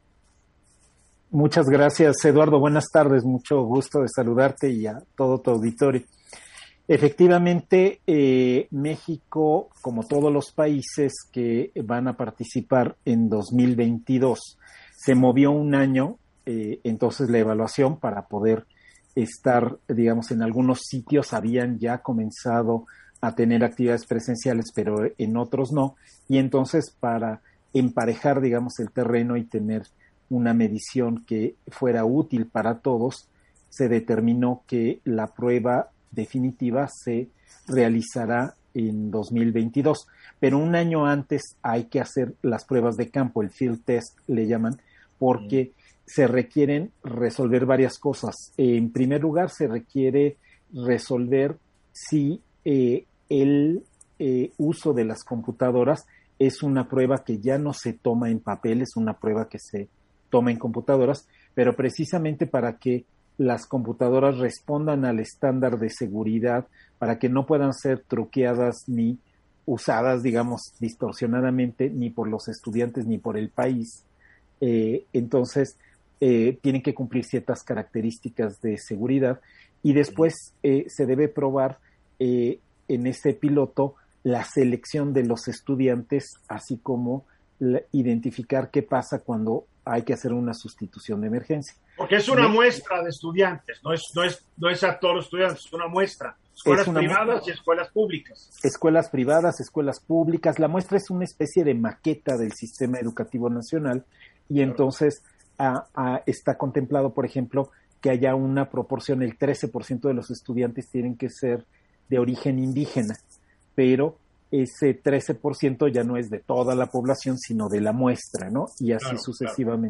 Muchas gracias, Eduardo. Buenas tardes. Mucho gusto de saludarte y a todo tu auditorio. Efectivamente, eh, México, como todos los países que van a participar en dos mil veintidós, se movió un año, eh, entonces la evaluación para poder estar, digamos, en algunos sitios habían ya comenzado a tener actividades presenciales, pero en otros no, y entonces para emparejar, digamos, el terreno y tener una medición que fuera útil para todos, se determinó que la prueba definitiva se realizará en dos mil veintidós, pero un año antes hay que hacer las pruebas de campo, el field test le llaman, porque mm. se requieren resolver varias cosas. En primer lugar, se requiere resolver si eh, el eh, uso de las computadoras es una prueba que ya no se toma en papel, es una prueba que se toma en computadoras, pero precisamente para que las computadoras respondan al estándar de seguridad, para que no puedan ser truqueadas ni usadas, digamos, distorsionadamente, ni por los estudiantes ni por el país. Eh, entonces, eh, tienen que cumplir ciertas características de seguridad y después eh, se debe probar eh, en ese piloto la selección de los estudiantes, así como la, identificar qué pasa cuando hay que hacer una sustitución de emergencia. Porque es una muestra de estudiantes, no es, no es, no es a todos los estudiantes, es una muestra. Escuelas una privadas muestra. Y escuelas públicas. Escuelas privadas, escuelas públicas. La muestra es una especie de maqueta del sistema educativo nacional y entonces a, a, está contemplado, por ejemplo, que haya una proporción, el trece por ciento de los estudiantes tienen que ser de origen indígena, pero ese trece por ciento ya no es de toda la población, sino de la muestra, ¿no? Y así claro, sucesivamente. Claro.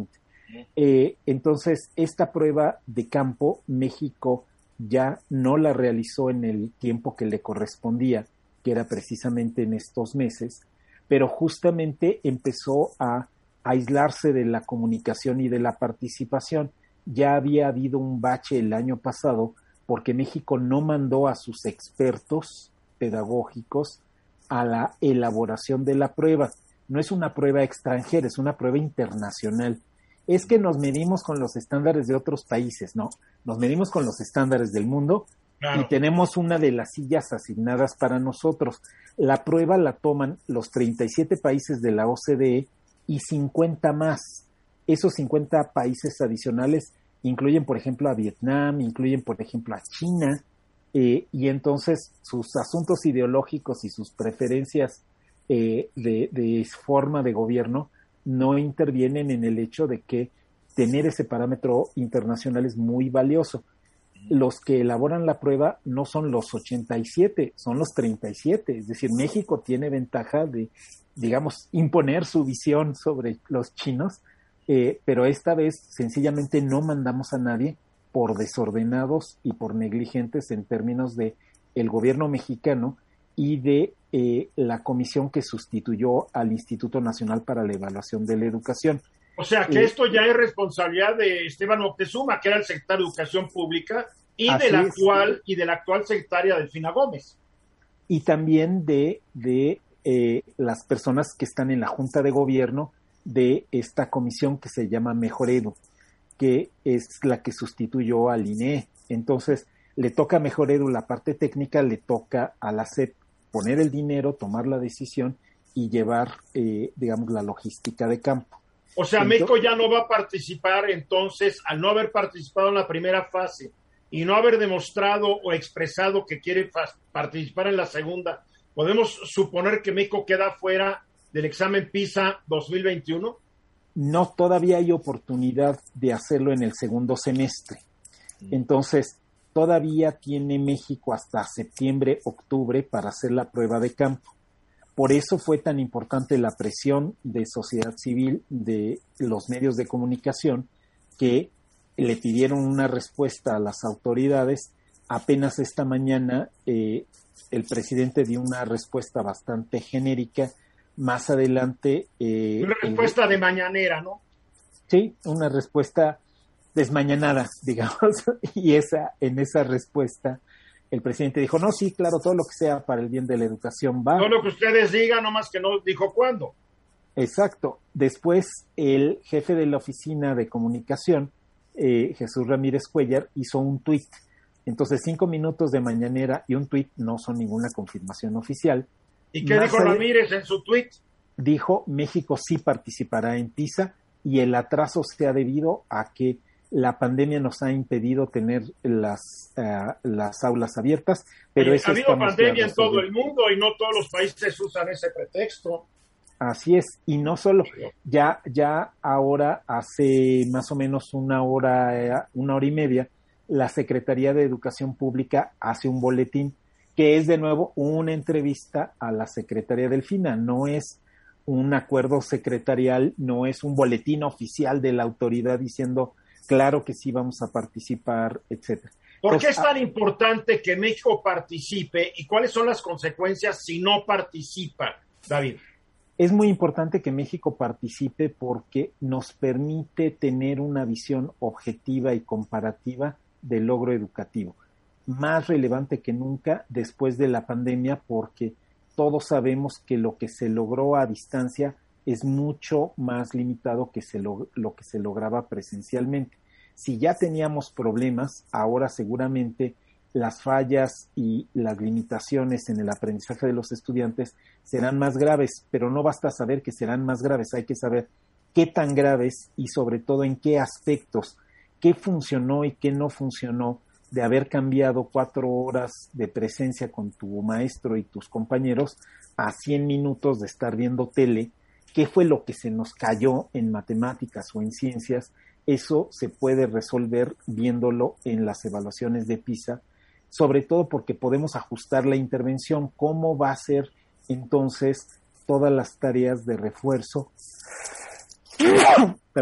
Eh, entonces, esta prueba de campo, México ya no la realizó en el tiempo que le correspondía, que era precisamente en estos meses, pero justamente empezó a aislarse de la comunicación y de la participación. Ya había habido un bache el año pasado porque México no mandó a sus expertos pedagógicos a la elaboración de la prueba. No es una prueba extranjera, es una prueba internacional. Es que nos medimos con los estándares de otros países, no, nos medimos con los estándares del mundo. Claro. Y tenemos una de las sillas asignadas para nosotros. La prueba la toman los treinta y siete países de la O C D E y cincuenta más. Esos cincuenta países adicionales incluyen, por ejemplo, a Vietnam, incluyen, por ejemplo, a China, eh, y entonces sus asuntos ideológicos y sus preferencias eh, de, de forma de gobierno no intervienen en el hecho de que tener ese parámetro internacional es muy valioso. Los que elaboran la prueba no son los ochenta y siete, son los treinta y siete. Es decir, México tiene ventaja de, digamos, imponer su visión sobre los chinos, eh, pero esta vez sencillamente no mandamos a nadie por desordenados y por negligentes en términos de el gobierno mexicano y de eh, la comisión que sustituyó al Instituto Nacional para la Evaluación de la Educación. O sea, que eh, esto ya es responsabilidad de Esteban Moctezuma, que era el secretario de Educación Pública, y de la actual y de la actual secretaria Delfina Gómez. Y también de, de eh, las personas que están en la Junta de Gobierno de esta comisión que se llama Mejor Edu, que es la que sustituyó al I N E. Entonces, le toca a Mejor Edu la parte técnica, le toca a la S E P poner el dinero, tomar la decisión y llevar, eh, digamos, la logística de campo. O sea, entonces, México ya no va a participar, entonces, al no haber participado en la primera fase y no haber demostrado o expresado que quiere fa- participar en la segunda, ¿podemos suponer que México queda fuera del examen PISA dos mil veintiuno? No, todavía hay oportunidad de hacerlo en el segundo semestre. Entonces, todavía tiene México hasta septiembre, octubre para hacer la prueba de campo. Por eso fue tan importante la presión de sociedad civil, de los medios de comunicación, que le pidieron una respuesta a las autoridades. Apenas esta mañana eh, el presidente dio una respuesta bastante genérica. Más adelante... Eh, una respuesta el, de mañanera, ¿no? Sí, una respuesta desmañanada, digamos. Y esa, en esa respuesta el presidente dijo, no, sí, claro, todo lo que sea para el bien de la educación va. Todo lo que ustedes digan, nomás que no dijo cuándo. Exacto. Después el jefe de la oficina de comunicación, eh, Jesús Ramírez Cuellar, hizo un tuit. Entonces, cinco minutos de mañanera y un tuit no son ninguna confirmación oficial. ¿Y qué Más dijo Ramírez en su tuit? Dijo, México sí participará en PISA y el atraso se ha debido a que la pandemia nos ha impedido tener las, uh, las aulas abiertas. Pero eh, ha habido pandemia en todo el mundo y no todos los países usan ese pretexto. Así es, y no solo, ya, ya ahora hace más o menos una hora, una hora y media, la Secretaría de Educación Pública hace un boletín que es de nuevo una entrevista a la Secretaría Delfina, no es un acuerdo secretarial, no es un boletín oficial de la autoridad diciendo claro que sí vamos a participar, etcétera. ¿Por qué es tan importante que México participe y cuáles son las consecuencias si no participa, David? Es muy importante que México participe porque nos permite tener una visión objetiva y comparativa del logro educativo, más relevante que nunca después de la pandemia, porque todos sabemos que lo que se logró a distancia es mucho más limitado que se lo, lo que se lograba presencialmente. Si ya teníamos problemas, ahora seguramente las fallas y las limitaciones en el aprendizaje de los estudiantes serán más graves, pero no basta saber que serán más graves, hay que saber qué tan graves y sobre todo en qué aspectos, qué funcionó y qué no funcionó de haber cambiado cuatro horas de presencia con tu maestro y tus compañeros a cien minutos de estar viendo tele, qué fue lo que se nos cayó en matemáticas o en ciencias. Eso se puede resolver viéndolo en las evaluaciones de PISA, sobre todo porque podemos ajustar la intervención, cómo va a ser entonces todas las tareas de refuerzo, perdón,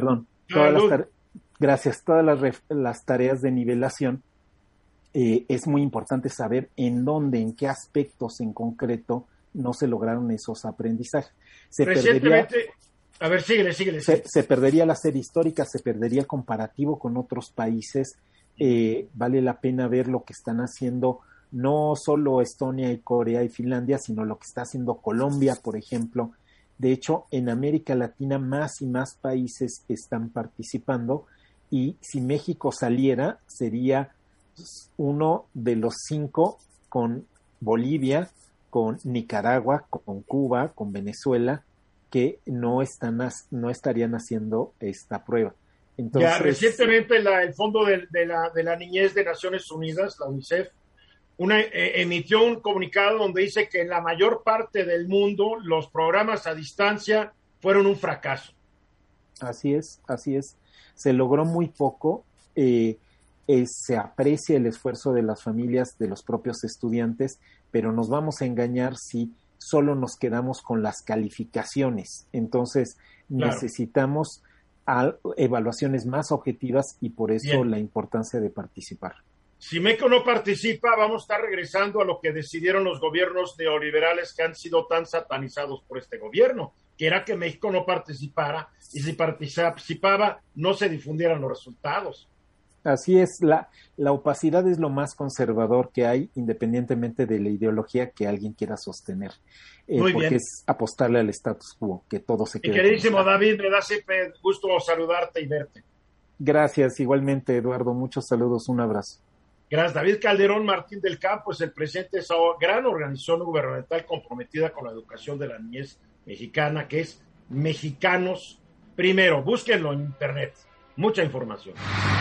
todas las tare- gracias, todas las, ref- las tareas de nivelación, eh, es muy importante saber en dónde, en qué aspectos en concreto no se lograron esos aprendizajes. Se perdería, a ver, síguele, síguele. Se, se perdería la serie histórica, se perdería el comparativo con otros países. Eh, vale la pena ver lo que están haciendo no solo Estonia y Corea y Finlandia, sino lo que está haciendo Colombia, por ejemplo. De hecho, en América Latina más y más países están participando, y si México saliera, sería uno de los cinco, con Bolivia, con Nicaragua, con Cuba, con Venezuela, que no están no estarían haciendo esta prueba. Entonces, ya recientemente la, el Fondo de, de, la, de la Niñez de Naciones Unidas, la UNICEF, una, eh, emitió un comunicado donde dice que en la mayor parte del mundo los programas a distancia fueron un fracaso. Así es, así es. Se logró muy poco. Eh, eh, se aprecia el esfuerzo de las familias, de los propios estudiantes, pero nos vamos a engañar si solo nos quedamos con las calificaciones. Entonces, claro, necesitamos a, evaluaciones más objetivas, y por eso Bien. La importancia de participar. Si México no participa, vamos a estar regresando a lo que decidieron los gobiernos neoliberales que han sido tan satanizados por este gobierno, que era que México no participara, y si participaba no se difundieran los resultados. Así es, la, la opacidad es lo más conservador que hay, independientemente de la ideología que alguien quiera sostener. Eh, Muy porque bien. Es apostarle al status quo, que todo se quede. Mi queridísimo David, me da siempre gusto saludarte y verte. Gracias, igualmente, Eduardo, muchos saludos, un abrazo. Gracias. David Calderón Martín del Campo es el presidente de esa gran organización gubernamental comprometida con la educación de la niñez mexicana, que es Mexicanos Primero. Búsquenlo en internet, mucha información.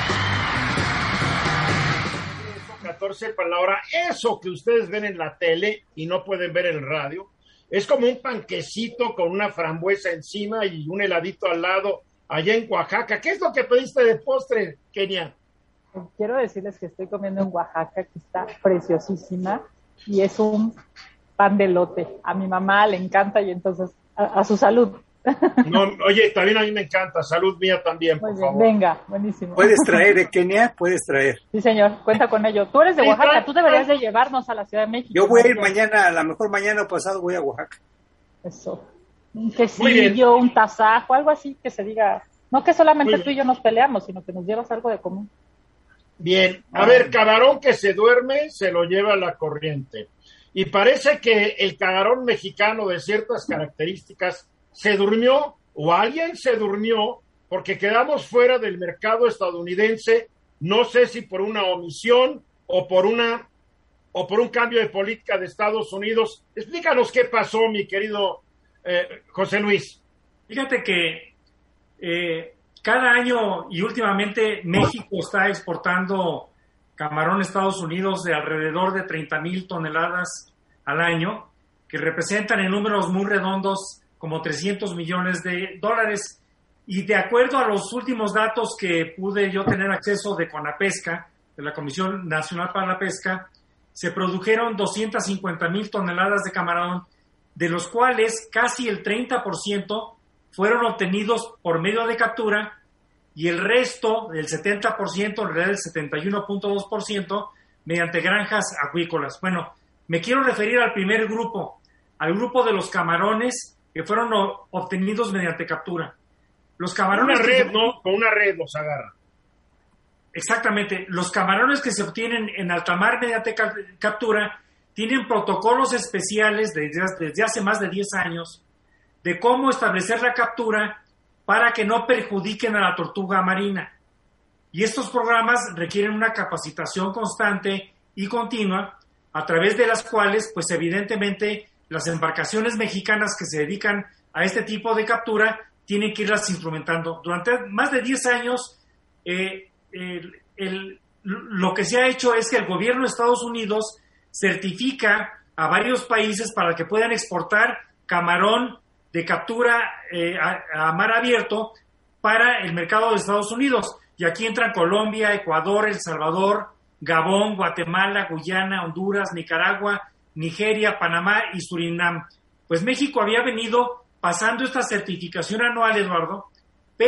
catorce para la hora. Eso que ustedes ven en la tele y no pueden ver en el radio, es como un panquecito con una frambuesa encima y un heladito al lado allá en Oaxaca. ¿Qué es lo que pediste de postre, Kenia? Quiero decirles que estoy comiendo en Oaxaca, que está preciosísima, y es un pan de elote. A mi mamá le encanta, y entonces a, a su salud. No, oye, también a mí me encanta. Salud mía también, por Muy bien, favor. venga, buenísimo. ¿Puedes traer de Kenia? Puedes traer. Sí, señor, cuenta con ello. Tú eres de Sí, Oaxaca, trae, tú deberías de llevarnos a la Ciudad de México. Yo voy a ir María. mañana, a lo mejor mañana o pasado voy a Oaxaca. Eso. Un quesillo, un tasajo, algo así que se diga. No que solamente tú y yo nos peleamos, sino que nos llevas algo de común. Bien, a ver, camarón que se duerme se lo lleva la corriente. Y parece que el camarón mexicano de ciertas características se durmió, o alguien se durmió, porque quedamos fuera del mercado estadounidense, no sé si por una omisión o por una o por un cambio de política de Estados Unidos. Explícanos qué pasó, mi querido eh, José Luis. Fíjate que eh, cada año y últimamente México está exportando camarón a Estados Unidos de alrededor de treinta mil toneladas al año, que representan en números muy redondos como trescientos millones de dólares. Y de acuerdo a los últimos datos que pude yo tener acceso de CONAPESCA, de la Comisión Nacional para la Pesca, se produjeron doscientas cincuenta mil toneladas de camarón, de los cuales casi el treinta por ciento fueron obtenidos por medio de captura, y el resto, del setenta por ciento, en realidad el setenta y uno punto dos por ciento, mediante granjas acuícolas. Bueno, me quiero referir al primer grupo, al grupo de los camarones que fueron o, obtenidos mediante captura. Los camarones... Una red, que, ¿no? Con una red los agarra. Exactamente. Los camarones que se obtienen en alta mar mediante ca- captura tienen protocolos especiales desde, desde hace más de diez años de cómo establecer la captura para que no perjudiquen a la tortuga marina. Y estos programas requieren una capacitación constante y continua, a través de las cuales, pues evidentemente, las embarcaciones mexicanas que se dedican a este tipo de captura tienen que irlas instrumentando. Durante más de diez años, eh, el, el, lo que se ha hecho es que el gobierno de Estados Unidos certifica a varios países para que puedan exportar camarón de captura eh, a, a mar abierto para el mercado de Estados Unidos. Y aquí entran Colombia, Ecuador, El Salvador, Gabón, Guatemala, Guyana, Honduras, Nicaragua, Nigeria, Panamá y Surinam. Pues México había venido pasando esta certificación anual, Eduardo, pero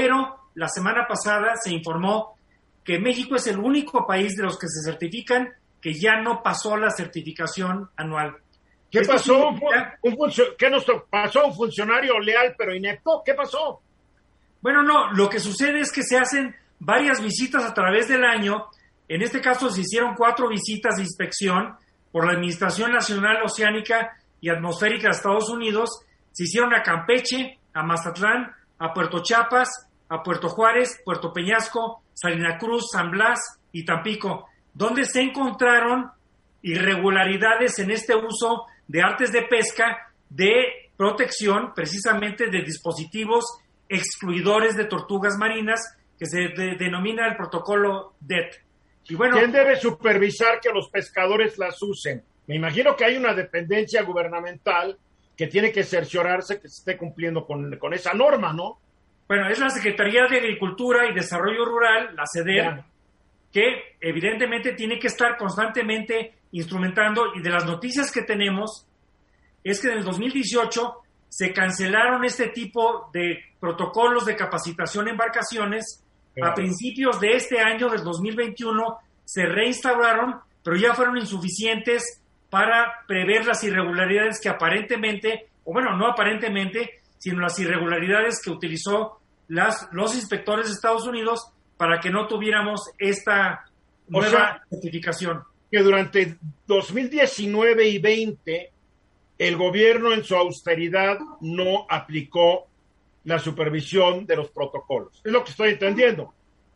la semana pasada se informó que México es el único país de los que se certifican que ya no pasó la certificación anual. ¿Qué Esto pasó? significa... ¿Un funcio- ¿Qué nos pasó? ¿Un funcionario leal pero inepto? ¿Qué pasó? Bueno, no, lo que sucede es que se hacen varias visitas a través del año. En este caso se hicieron cuatro visitas de inspección por la Administración Nacional Oceánica y Atmosférica de Estados Unidos. Se hicieron a Campeche, a Mazatlán, a Puerto Chiapas, a Puerto Juárez, Puerto Peñasco, Salina Cruz, San Blas y Tampico, donde se encontraron irregularidades en este uso de artes de pesca de protección, precisamente de dispositivos excluidores de tortugas marinas, que se de, denomina el protocolo D E T. Y bueno, ¿quién debe supervisar que los pescadores las usen? Me imagino que hay una dependencia gubernamental que tiene que cerciorarse que se esté cumpliendo con, con esa norma, ¿no? Bueno, es la Secretaría de Agricultura y Desarrollo Rural, la SEDER, Ya. que evidentemente tiene que estar constantemente instrumentando, y de las noticias que tenemos es que en el dos mil dieciocho se cancelaron este tipo de protocolos de capacitación en embarcaciones. Claro. A principios de este año, del dos mil veintiuno, se reinstauraron, pero ya fueron insuficientes para prever las irregularidades que aparentemente, o bueno, no aparentemente, sino las irregularidades que utilizó las, los inspectores de Estados Unidos para que no tuviéramos esta O nueva sea, certificación. Que durante dos mil diecinueve y veinte el gobierno en su austeridad no aplicó la supervisión de los protocolos. Es lo que estoy entendiendo.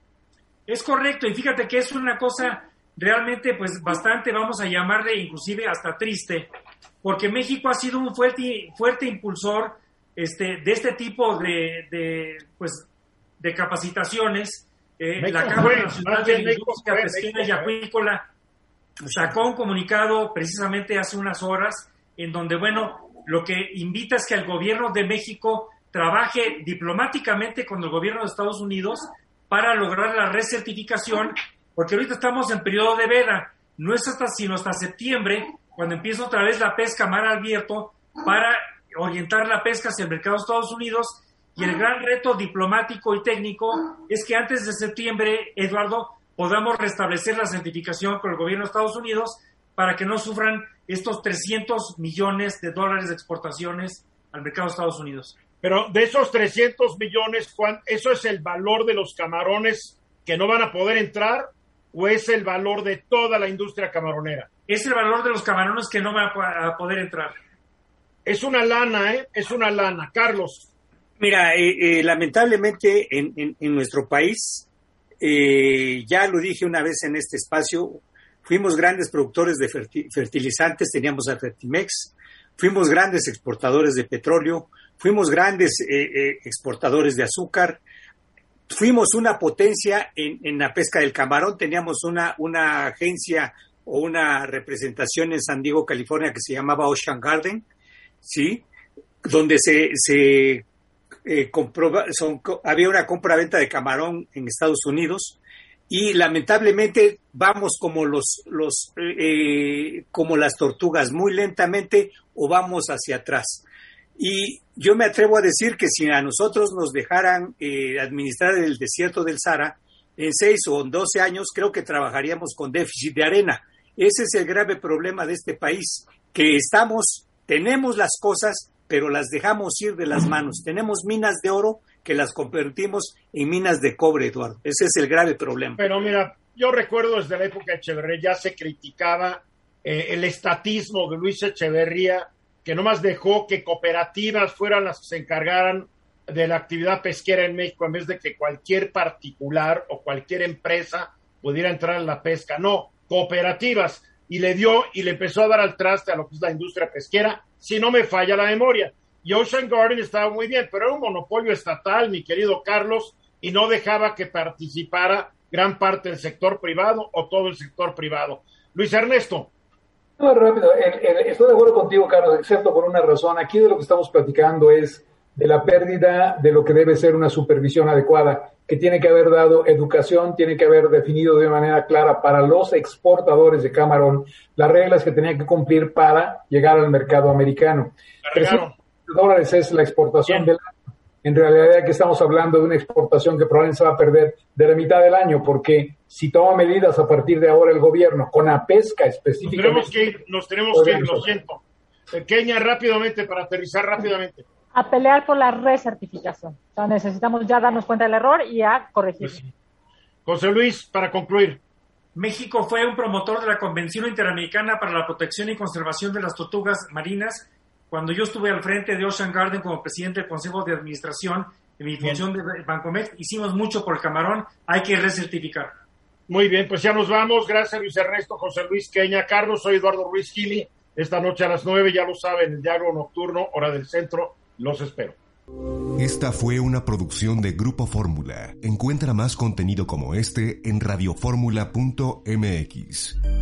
Es correcto, y fíjate que es una cosa realmente pues bastante, vamos a llamarle inclusive hasta triste, porque México ha sido un fuerte, fuerte impulsor este, de este tipo de, de, pues, de capacitaciones. Eh, México la Cámara fue, Nacional más de bien la México Industria fue, Pesquera México y fue. Acuícola sacó un comunicado precisamente hace unas horas en donde, bueno, lo que invita es que el gobierno de México trabaje diplomáticamente con el gobierno de Estados Unidos para lograr la recertificación, porque ahorita estamos en periodo de veda, no es hasta sino hasta septiembre, cuando empieza otra vez la pesca a mar abierto para orientar la pesca hacia el mercado de Estados Unidos, y el gran reto diplomático y técnico es que antes de septiembre, Eduardo, podamos restablecer la certificación con el gobierno de Estados Unidos para que no sufran estos trescientos millones de dólares de exportaciones al mercado de Estados Unidos. Pero de esos trescientos millones, ¿cuán- ¿eso es el valor de los camarones que no van a poder entrar o es el valor de toda la industria camaronera? Es el valor de los camarones que no van a po- a poder entrar. Es una lana, ¿eh? Es una lana. Carlos. Mira, eh, eh, lamentablemente en, en, en nuestro país, eh, ya lo dije una vez en este espacio, fuimos grandes productores de ferti- fertilizantes, teníamos a Fertimex, fuimos grandes exportadores de petróleo, fuimos grandes eh, eh, exportadores de azúcar, fuimos una potencia en, en la pesca del camarón, teníamos una, una agencia o una representación en San Diego, California, que se llamaba Ocean Garden, ¿sí? Donde se... se Eh, comproba, son, había una compra-venta de camarón en Estados Unidos y lamentablemente vamos como los, los eh, como las tortugas, muy lentamente o vamos hacia atrás. Y yo me atrevo a decir que si a nosotros nos dejaran eh, administrar el desierto del Sahara en seis o en doce años, creo que trabajaríamos con déficit de arena. Ese es el grave problema de este país, que estamos, tenemos las cosas, pero las dejamos ir de las manos. Tenemos minas de oro que las convertimos en minas de cobre, Eduardo. Ese es el grave problema. Pero mira, yo recuerdo desde la época de Echeverría ya se criticaba eh, el estatismo de Luis Echeverría, que nomás dejó que cooperativas fueran las que se encargaran de la actividad pesquera en México en vez de que cualquier particular o cualquier empresa pudiera entrar en la pesca. No, cooperativas. Y le dio y le empezó a dar al traste a lo que es la industria pesquera, si no me falla la memoria. Y Ocean Garden estaba muy bien, pero era un monopolio estatal, mi querido Carlos, y no dejaba que participara gran parte del sector privado o todo el sector privado. Luis Ernesto. No, rápido, el, el, estoy de acuerdo contigo, Carlos, excepto por una razón. Aquí de lo que estamos platicando es de la pérdida de lo que debe ser una supervisión adecuada, que tiene que haber dado educación, tiene que haber definido de manera clara para los exportadores de camarón las reglas que tenían que cumplir para llegar al mercado americano. trescientos dólares es la exportación Bien. del año. en realidad que estamos hablando de una exportación que probablemente se va a perder de la mitad del año, porque si toma medidas a partir de ahora el gobierno, con la pesca específicamente... Nos tenemos que ir, nos tenemos que ir, lo siento. Pequeña, rápidamente, para aterrizar rápidamente. A pelear por la recertificación. O sea, necesitamos ya darnos cuenta del error y a corregir. Pues, José Luis, para concluir. México fue un promotor de la Convención Interamericana para la Protección y Conservación de las Tortugas Marinas. Cuando yo estuve al frente de Ocean Garden como presidente del Consejo de Administración, en mi función de Bancomex, hicimos mucho por el camarón, hay que recertificar. Muy bien, pues ya nos vamos. Gracias, Luis Ernesto, José Luis Queña, Carlos, soy Eduardo Ruiz Gili. Esta noche a las nueve, ya lo saben, el diálogo nocturno, hora del centro, los espero. Esta fue una producción de Grupo Fórmula. Encuentra más contenido como este en radioformula punto m x.